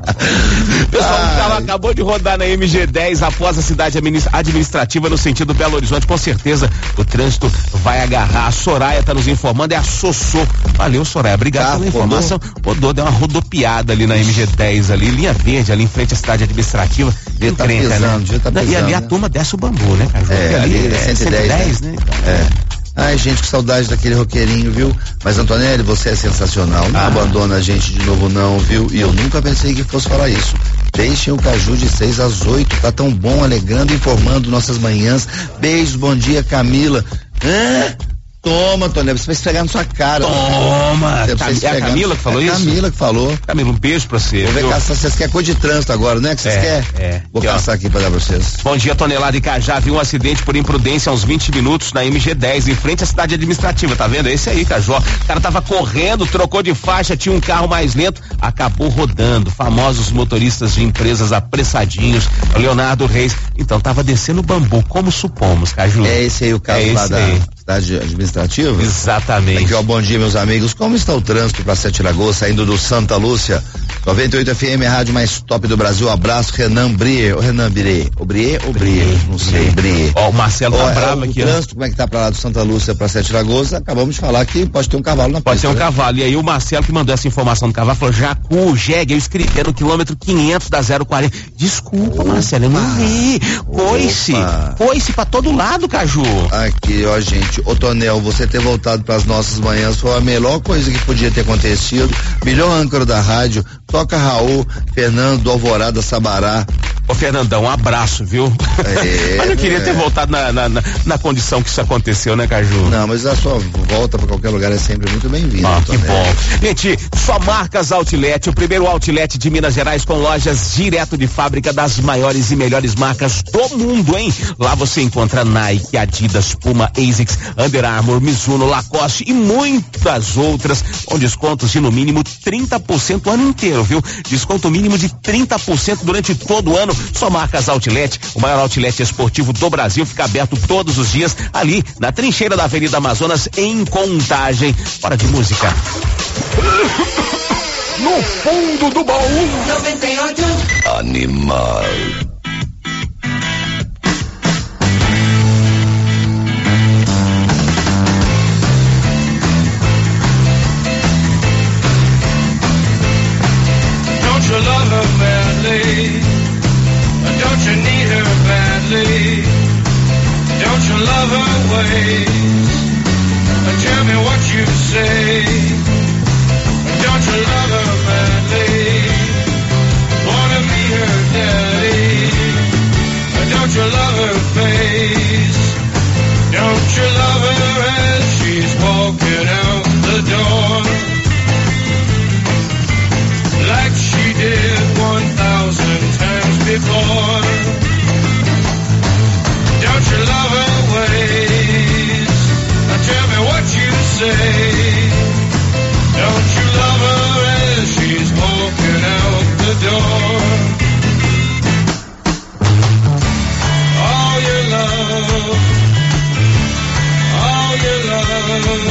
jegue. Pessoal, o carro acabou de rodar na M G dez após a cidade administrativa no sentido Belo Horizonte. Com certeza o trânsito vai agarrar. A Soraya tá nos informando, é a Sossô. Valeu, Soraya. Obrigado tá, pela informação. Rodou, deu uma rodopiada ali na M G dez ali, linha verde ali em frente à cidade administrativa. Devia tá pesando, devia tá pesando, e ali né? a turma desce o bambu, né, Caju? É, ali, ali é cento e dez, né? né? É. Ai, gente, que saudade daquele roqueirinho, viu? Mas, Antonelli, você é sensacional. Não ah. abandona a gente de novo, não, viu? E eu nunca pensei que fosse falar isso. Deixem o Caju de seis às oito. Tá tão bom, alegrando e informando nossas manhãs. Beijos, bom dia, Camila. Hã? Toma, Antonelli, você vai esfregar na sua cara. Toma! Cam- é a Camila que falou é isso? Camila que falou. Camila, um beijo pra você. Vou ver caçar, vocês querem coisa de trânsito agora, né? Que vocês é, querem? É. Vou aqui, caçar ó. aqui pra dar pra vocês. Bom dia, Tonelada e Cajá. Viu um acidente por imprudência há uns vinte minutos na M G dez, em frente à cidade administrativa, tá vendo? Esse aí, Cajó. O cara tava correndo, trocou de faixa, tinha um carro mais lento, acabou rodando. Famosos motoristas de empresas apressadinhos. Leonardo Reis. Então, tava descendo o bambu, como supomos, Caju. É esse aí o caso é lá da aí. cidade administrativa? Exatamente. Aqui, ó, bom dia, meus amigos. Como está o trânsito para Sete Lagoas, saindo do Santa Lúcia? noventa e oito F M, a rádio mais top do Brasil. Abraço, Renan Brier. O Renan Brier. O Brier ou Brier? Não sei, Brier. Ó, o Marcelo tá bravo aqui, ó. O trânsito, como é que tá pra lá do Santa Lúcia pra Sete Lagoas? Acabamos de falar que pode ter um cavalo na pista. Pode ter um né? cavalo. E aí o Marcelo que mandou essa informação do cavalo falou: Jacu, jegue, eu escrevi no quilômetro quinhentos da zero quarenta. Desculpa, Opa. Marcelo, eu não vi. Foi-se. Foi-se pra todo lado, Caju. Aqui, ó, gente. Ô, Tonel, você ter voltado pras nossas manhãs foi a melhor coisa que podia ter acontecido. Melhor âncora da rádio. Toca Raul, Fernando do Alvorada Sabará. Ô, Fernandão, um abraço, viu? É, mas eu queria é. ter voltado na, na, na, na condição que isso aconteceu, né, Caju? Não, mas a sua volta pra qualquer lugar é sempre muito bem-vinda. Ah, que bom. Gente, só Marcas Outlet, o primeiro outlet de Minas Gerais com lojas direto de fábrica das maiores e melhores marcas do mundo, hein? Lá você encontra Nike, Adidas, Puma, Asics, Under Armour, Mizuno, Lacoste e muitas outras, com descontos de no mínimo trinta por cento o ano inteiro, viu? Desconto mínimo de trinta por cento durante todo o ano. Só Marcas Outlet, o maior outlet esportivo do Brasil, fica aberto todos os dias ali na trincheira da Avenida Amazonas, em Contagem. Hora de música. No fundo do baú. noventa e oito. Animal. Don't you love her badly? Don't you need her badly? Don't you love her ways? Tell me what you say. Don't you love her badly? Wanna be her daddy? Don't you love her face? Don't you love her as she's walking out the door? Like she did one thousand times before. Don't you love her ways? Now tell me what you say. Don't you love her as love, all your love,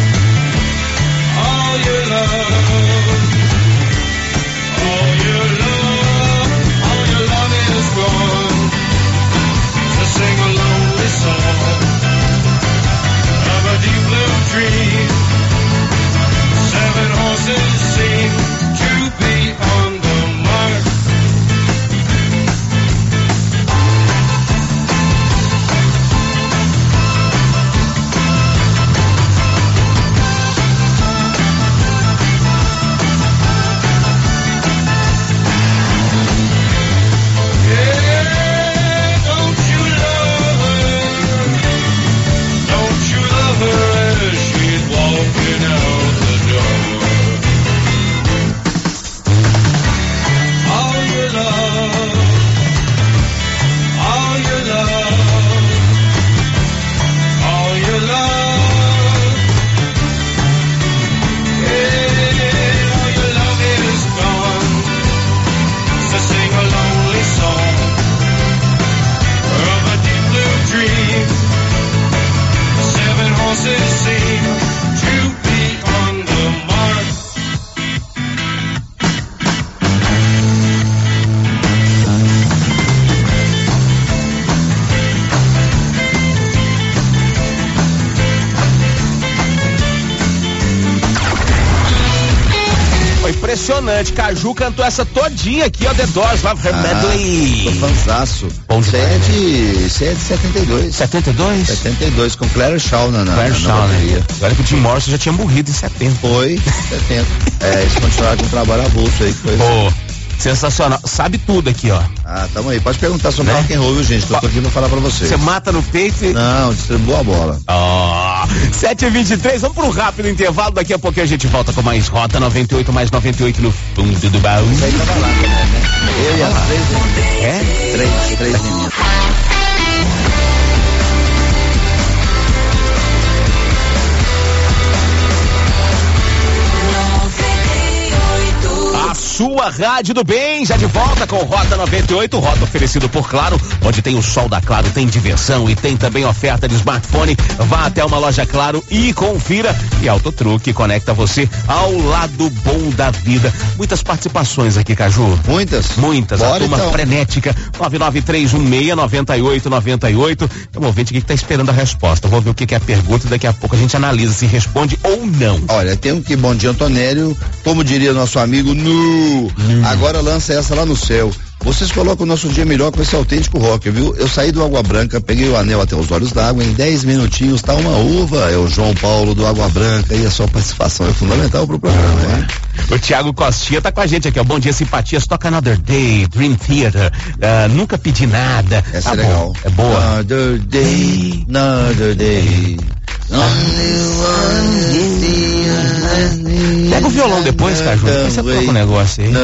all your love, all your love, all your love is gone. To sing a lonely song of a deep blue dream. Seven horses seem to be on the mark. Impressionante, Caju cantou essa todinha aqui, ó, The Doors, Love Her Medley. Tô fanzaço. Isso é de, isso é de setenta e dois. setenta e dois? setenta e dois, com Claire Shaw na, na, Claire na Shaw, bateria. né? Olha que o Jim Morrison já tinha morrido em setenta. Foi, setenta. É, eles continuaram com o trabalho avulso aí. Que foi Pô, sensacional. Sabe tudo aqui, ó. Ah, tamo aí. Pode perguntar sobre rock and roll, viu, gente? Tô aqui pra falar pra vocês. Você mata no peito e... Não, distribuiu a bola. Ó, oh, sete e vinte e três, vamos pro rápido intervalo, daqui a pouquinho a gente volta com mais Rota noventa e oito, mais noventa e oito no fundo do baú. Isso aí tava lá também, né? Eu e as ah. três meninas. É? Três, três meninas. Sua Rádio do Bem, já de volta com Rota noventa e oito, Rota oferecido por Claro, onde tem o sol da Claro, tem diversão e tem também oferta de smartphone. Vá até uma loja Claro e confira. E Autotruque conecta você ao lado bom da vida. Muitas participações aqui, Caju. Muitas? Muitas. Bora, a turma então. frenética. nove nove três um seis nove oito nove oito. Tem um ouvinte aqui que tá esperando a resposta. Vou ver o que, que é a pergunta e daqui a pouco a gente analisa se responde ou não. Olha, tem um que, bom dia, Antonélio, como diria nosso amigo, nu. Hum. Agora lança essa lá no céu. Vocês colocam o nosso dia melhor com esse autêntico rock, viu? Eu saí do Água Branca, peguei o anel até os olhos d'água, em dez minutinhos tá uma uva. É o João Paulo do Água Branca e a sua participação é fundamental pro programa, né? O Thiago Costinha tá com a gente aqui, ó. Bom dia, simpatias. Toca Another Day, Dream Theater. Uh, nunca pedi nada. Essa tá é legal. Bom. É boa. Another Day, Another Day. Pega o violão depois, Caju. Depois você toca o negócio aí.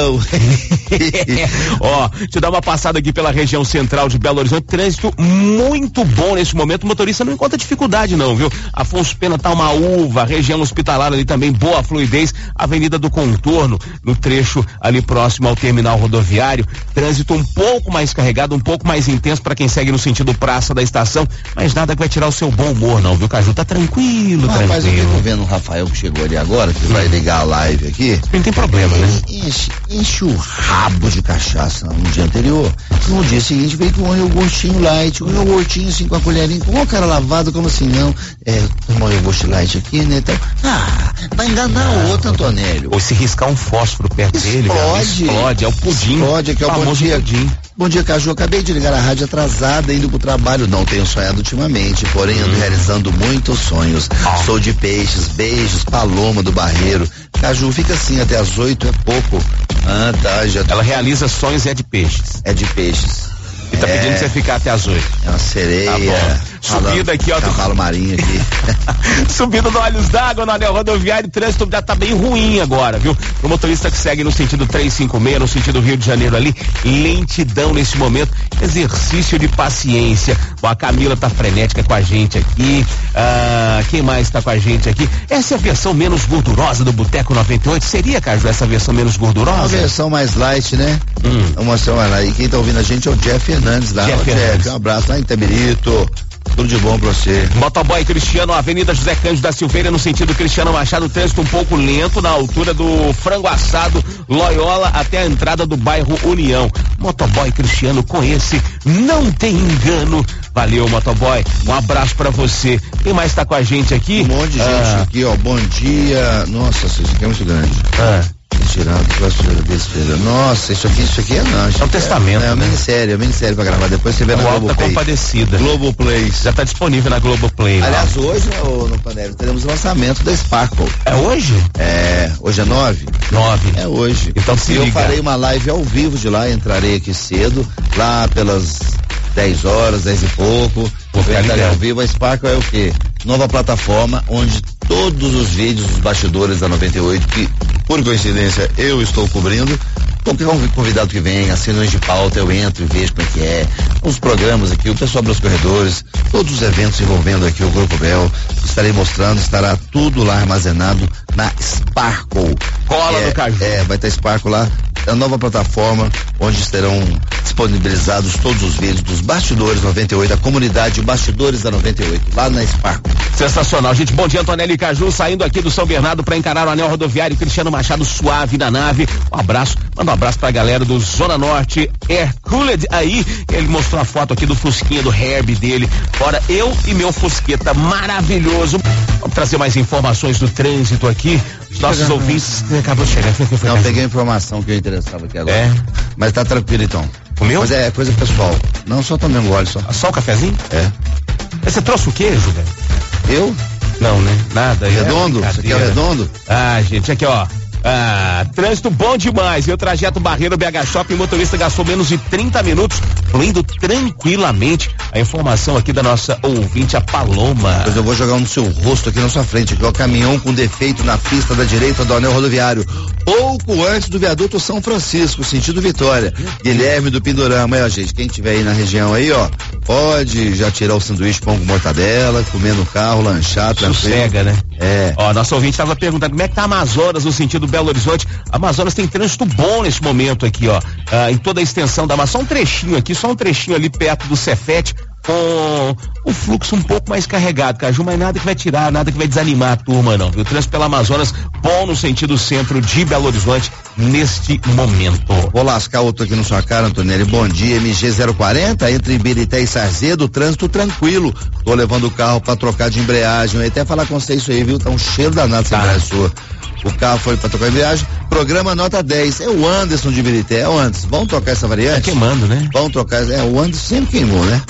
Ó, deixa eu dar uma passada aqui pela região central de Belo Horizonte. Trânsito muito bom nesse momento. O motorista não encontra dificuldade, não, viu? Afonso Pena tá uma uva. Região hospitalar ali também, boa fluidez. Avenida do Contorno, no trecho ali próximo ao terminal rodoviário. Trânsito um pouco mais carregado, um pouco mais intenso para quem segue no sentido praça da estação. Mas nada que vai tirar o seu bom humor, não, viu, Caju? Tá tranquilo, ah, tranquilo. Mas eu tô vendo o Rafael que chegou ali agora, que vai ligar a live aqui. Não tem problema, né? Enche, enche o rabo de cachaça no dia anterior. No dia seguinte veio com um iogurtinho light, um iogurtinho assim com a colherinha, com o cara lavado, como assim, não? É, tomar um iogurte light aqui, né? Então, ah, vai enganar o outro, Antonélio. Ou se riscar um fósforo perto dele, explode. Explode, é o pudim. Explode, aqui é o bom dia. Pudim. Bom dia, Caju. Acabei de ligar a rádio atrasada, indo pro trabalho. Não tenho sonhado ultimamente, porém ando hum. realizando muitos sonhos. Ah. Sou de Peixes, beijos, Paloma do Barreiro. Caju, fica assim até as oito, é pouco. Ah, tá, já. Ela realiza sonhos e é de peixes. É de Peixes. E tá é... pedindo pra você ficar até as oito. É uma sereia. Tá bom. Subida aqui, ó. Cavalo marinho aqui. Subida do Olhos d'Água no anel rodoviário, o trânsito já tá bem ruim agora, viu? O motorista que segue no sentido trezentos e cinquenta e seis, no sentido Rio de Janeiro ali, lentidão nesse momento, exercício de paciência. Bom, a Camila tá frenética com a gente aqui, ah, quem mais tá com a gente aqui? Essa é a versão menos gordurosa do Boteco noventa e oito, seria, Caju, essa versão menos gordurosa? Uma versão mais light, né? Hum. Uma versão mais light. E quem tá ouvindo a gente é o Jeff Fernandes lá. Jeff o Jeff, Fernandes. um abraço lá em Itabirito. Tudo de bom pra você. Motoboy Cristiano, Avenida José Cândido da Silveira, no sentido Cristiano Machado, trânsito um pouco lento na altura do Frango Assado Loyola até a entrada do bairro União. Motoboy Cristiano, com esse não tem engano. Valeu, Motoboy. Um abraço pra você. Quem mais tá com a gente aqui? Um monte de gente ah. aqui, ó. Bom dia. Nossa, isso aqui é muito grande. Ah. Tirado despesa. Nossa, isso aqui, isso aqui é não. É um testamento. É, é uma minissérie, é uma minissérie pra gravar. Depois você vê é na Globoplay. Compadecida. Globoplay. Já tá disponível na Globoplay. Aliás, hoje, né, no Panelli, teremos o lançamento da Sparkle. É hoje? É, hoje é nove? Nove. É hoje. Então se E eu liga. farei uma live ao vivo de lá, entrarei aqui cedo, lá pelas dez horas, dez e pouco. Vou Eu entrarei ligado. ao vivo. A Sparkle é o quê? Nova plataforma onde todos os vídeos dos bastidores da noventa e oito, que por coincidência eu estou cobrindo, qualquer convidado que vem, assina de pauta, eu entro e vejo como é que é, os programas aqui, o pessoal dos corredores, todos os eventos envolvendo aqui o Grupo Bel, estarei mostrando, estará tudo lá armazenado na Sparkle. Cola é, do Caju. É, vai ter Sparkle lá, é a nova plataforma onde serão disponibilizados todos os vídeos dos bastidores noventa e oito, a comunidade Bastidores da noventa e oito, lá na Sparkle. Sensacional, gente. Bom dia, Antonelli Caju, saindo aqui do São Bernardo para encarar o anel rodoviário. Cristiano Machado suave na nave. Um abraço, manda um abraço pra galera do Zona Norte Herculed aí. Ele mostrou a foto aqui do Fusquinha, do Herb dele. Fora eu e meu Fusqueta maravilhoso. Vamos trazer mais informações do trânsito aqui. Os nossos ouvintes. Acabou de chegar. Foi, foi, foi, Não, Caju. peguei a informação que eu interessava aqui agora. É? Mas tá tranquilo então. O meu? Mas é coisa pessoal. Não, só tomei um gole só. Só o cafezinho? É. Você trouxe o queijo, velho? Eu? Não, né? Nada. Redondo? É Você quer o redondo? Ah, gente, aqui ó. Ah, trânsito bom demais. E o trajeto Barreiro B H Shopping, motorista gastou menos de trinta minutos, fluindo tranquilamente. A informação aqui da nossa ouvinte, a Paloma. Pois eu vou jogar no seu rosto aqui na sua frente, aqui, ó, caminhão com defeito na pista da direita do anel rodoviário. Pouco antes do viaduto São Francisco, sentido Vitória. Guilherme do Pindorama. Aí, ó, gente, quem tiver aí na região aí, ó, pode já tirar o sanduíche pão com mortadela, comer no carro, lanchar, tranquilo. Sossega, né? É. Ó, nosso ouvinte estava perguntando como é que tá Amazonas no sentido Belo Horizonte. Amazonas tem trânsito bom nesse momento aqui, ó. Ah, em toda a extensão da Amazônia. Só um trechinho aqui, só um trechinho ali perto do Cefete, com o fluxo um pouco mais carregado, Caju, mas nada que vai tirar, nada que vai desanimar a turma, não. O trânsito pela Amazonas, bom no sentido centro de Belo Horizonte neste momento. Vou lascar outro aqui na sua cara, Antonelli. Bom dia, M G zero quarenta, entre Ibirité e Sarzedo, trânsito tranquilo. Tô levando o carro pra trocar de embreagem. Eu ia até falar com você isso aí, viu? Tá um cheiro danado essa Tá. embreagem sua. O carro foi pra trocar a embreagem. Programa nota dez. É o Anderson de Ibirité. É o Anderson. Vamos trocar essa variante? Tá queimando, né? Vamos trocar. É, o Anderson sempre queimou, né?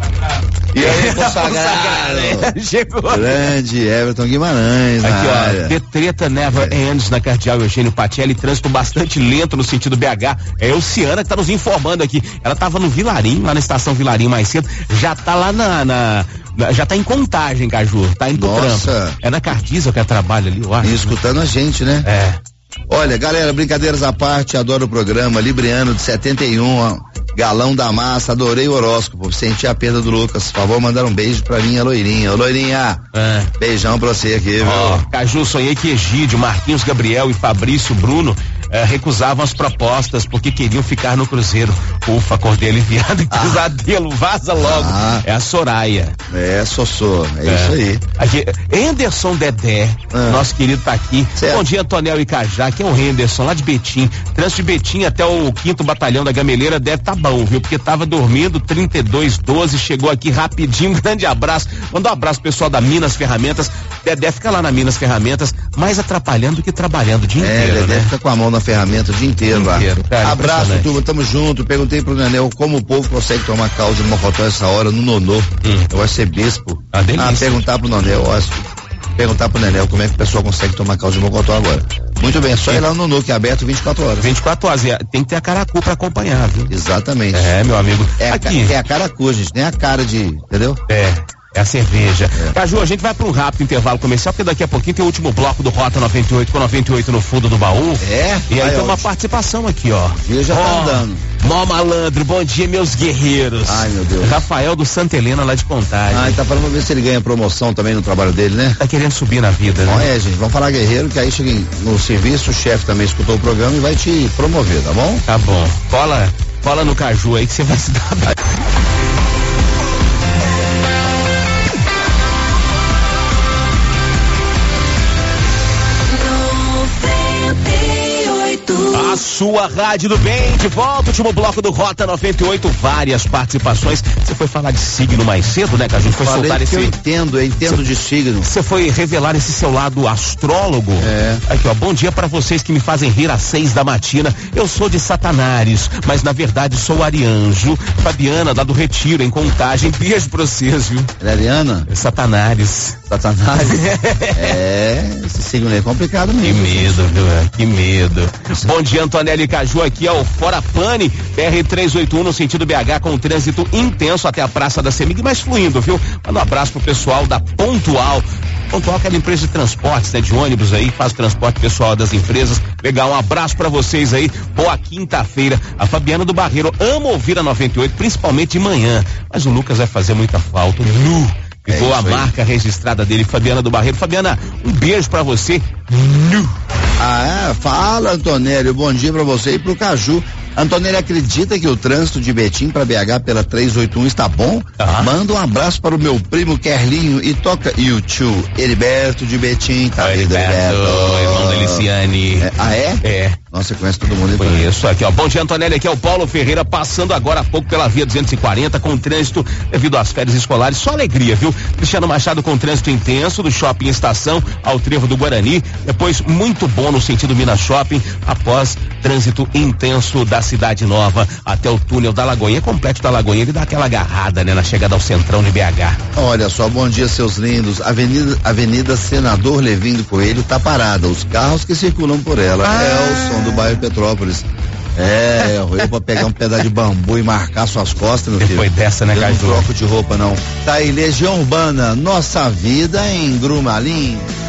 E aí, consagrado? Chegou. Grande Everton Guimarães. na Aqui, ó, área. The Treta Never Ends na Cardeal Eugênio Patelli, trânsito bastante lento no sentido B H. É a Luciana que tá nos informando aqui. Ela tava no Vilarim, lá na estação Vilarim mais cedo, já tá lá na, na, na já tá em Contagem, Caju, tá indo pro Nossa. trampo. É na Cardiza que ela trabalha ali, eu acho. E escutando a gente, né? É. Olha, galera, brincadeiras à parte, adoro o programa. Libriano de setenta e um, ó, galão da massa, adorei o horóscopo. Senti a perda do Lucas. Por favor, mandar um beijo pra minha loirinha. Ô, loirinha, É. beijão pra você aqui, viu? Ó, Caju, sonhei que Egídio, Marquinhos Gabriel e Fabrício Bruno eh, recusavam as propostas porque queriam ficar no Cruzeiro. Ufa, acordei aliviado. Que pesadelo, vaza logo. Ah. É a Soraya. É, Sossô, é, isso aí. Aqui, Henderson Dedé, Ah. nosso querido tá aqui. Certo. Bom dia, Antonel e Cajá, que é o Henderson, lá de Betim. Trânsito de Betim até o quinto batalhão da Gameleira deve tá bom, viu? Porque tava dormindo, trinta e dois doze, chegou aqui rapidinho, grande abraço. Manda um abraço pro pessoal da Minas Ferramentas. Dedé fica lá na Minas Ferramentas, mais atrapalhando do que trabalhando o dia É, inteiro, Dedé né? fica com a mão na ferramenta o dia inteiro lá. Inteiro, cara, Abraço, impressionante. turma, tamo junto. Perguntei pro Nenel como o povo consegue tomar caldo de mocotó essa hora no nonô. Eu acho ser bispo. Ah, delícia. Ah, perguntar pro Nenel, ó, perguntar pro Nenel como é que o pessoal consegue tomar caldo de mocotó agora. Muito bem, é só ir lá no nonô, que é aberto vinte e quatro horas. vinte e quatro horas, e tem que ter a caracu pra acompanhar, viu? Exatamente. É, meu amigo. É, a, ca- Aqui. é a cara cor, gente, nem a cara de, entendeu? É. É a cerveja. É. Caju, a gente vai para um rápido intervalo comercial, porque daqui a pouquinho tem o último bloco do Rota noventa e oito com noventa e oito no fundo do baú. É? E aí Ai, tem uma ótimo. participação aqui, ó. E já ó, tá andando. Mó malandro, bom dia, meus guerreiros. Ai, meu Deus. Rafael do Santa Helena, lá de Contagem. Ai, tá falando ver se ele ganha promoção também no trabalho dele, né? Tá querendo subir na vida, né? Bom, é, gente, vamos falar guerreiro, que aí chega em- no serviço, o chefe também escutou o programa e vai te promover, tá bom? Tá bom. Cola, cola no Caju aí que você vai se dar bem. A sua rádio do bem, de volta, último bloco do Rota noventa e oito, várias participações. Você foi falar de signo mais cedo, né, Caju? Foi Falei soltar que esse... eu entendo, eu entendo Cê- de signo. Você foi revelar esse seu lado astrólogo? É. Aqui, ó, bom dia pra vocês que me fazem rir às seis da matina. Eu sou de Satanares, mas na verdade sou arianjo. Fabiana, lá do Retiro, em Contagem. Beijo pra vocês, viu? Ela é Ariana? Satanares. Satanás. É, esse signo aí é complicado Que mesmo. medo, viu? é? Que medo. Bom dia, Antonelli Caju, aqui é o Fora Pane, B R trezentos e oitenta e um no sentido B H, com trânsito intenso até a Praça da Semig, mas fluindo, viu? Manda um abraço pro pessoal da Pontual. Pontual, aquela empresa de transportes, né? De ônibus aí, faz transporte pessoal das empresas. Legal, um abraço pra vocês aí. Boa quinta-feira. A Fabiana do Barreiro ama ouvir a noventa e oito, principalmente de manhã. Mas o Lucas vai fazer muita falta. Nu. Ficou É a isso aí. marca registrada dele, Fabiana do Barreiro. Fabiana, um beijo pra você. Nu. Ah, é? Fala, Antonélio. Bom dia pra você e pro Caju. Antonélio, acredita que o trânsito de Betim para B H pela trezentos e oitenta e um está bom? Ah. Manda um abraço para o meu primo Kerlinho e toca YouTube, Heriberto de Betim. Tá, Oi, Heriberto, irmão da Eliciane. É, ah, é? É. Nossa, você conhece todo mundo, então. Conheço aqui, ó. Bom dia, Antonelli. Aqui é o Paulo Ferreira, passando agora há pouco pela via duzentos e quarenta, com trânsito devido às férias escolares. Só alegria, viu? Cristiano Machado com trânsito intenso, do Shopping Estação ao Trevo do Guarani. Depois, muito bom no sentido Minas Shopping, após trânsito intenso da Cidade Nova até o túnel da Lagoinha. Complexo da Lagoinha, ele dá aquela agarrada, né? Na chegada ao centrão de B H. Olha só, bom dia, seus lindos. Avenida, Avenida Senador Levindo Coelho tá parada. Os carros que circulam por ela. Ah. É o som do bairro Petrópolis. É, eu vou pegar um pedaço de bambu e marcar suas costas, meu filho. Depois dessa, né, Eu não Caju? troco de roupa, não. Tá aí, Legião Urbana, nossa vida em Grumalim.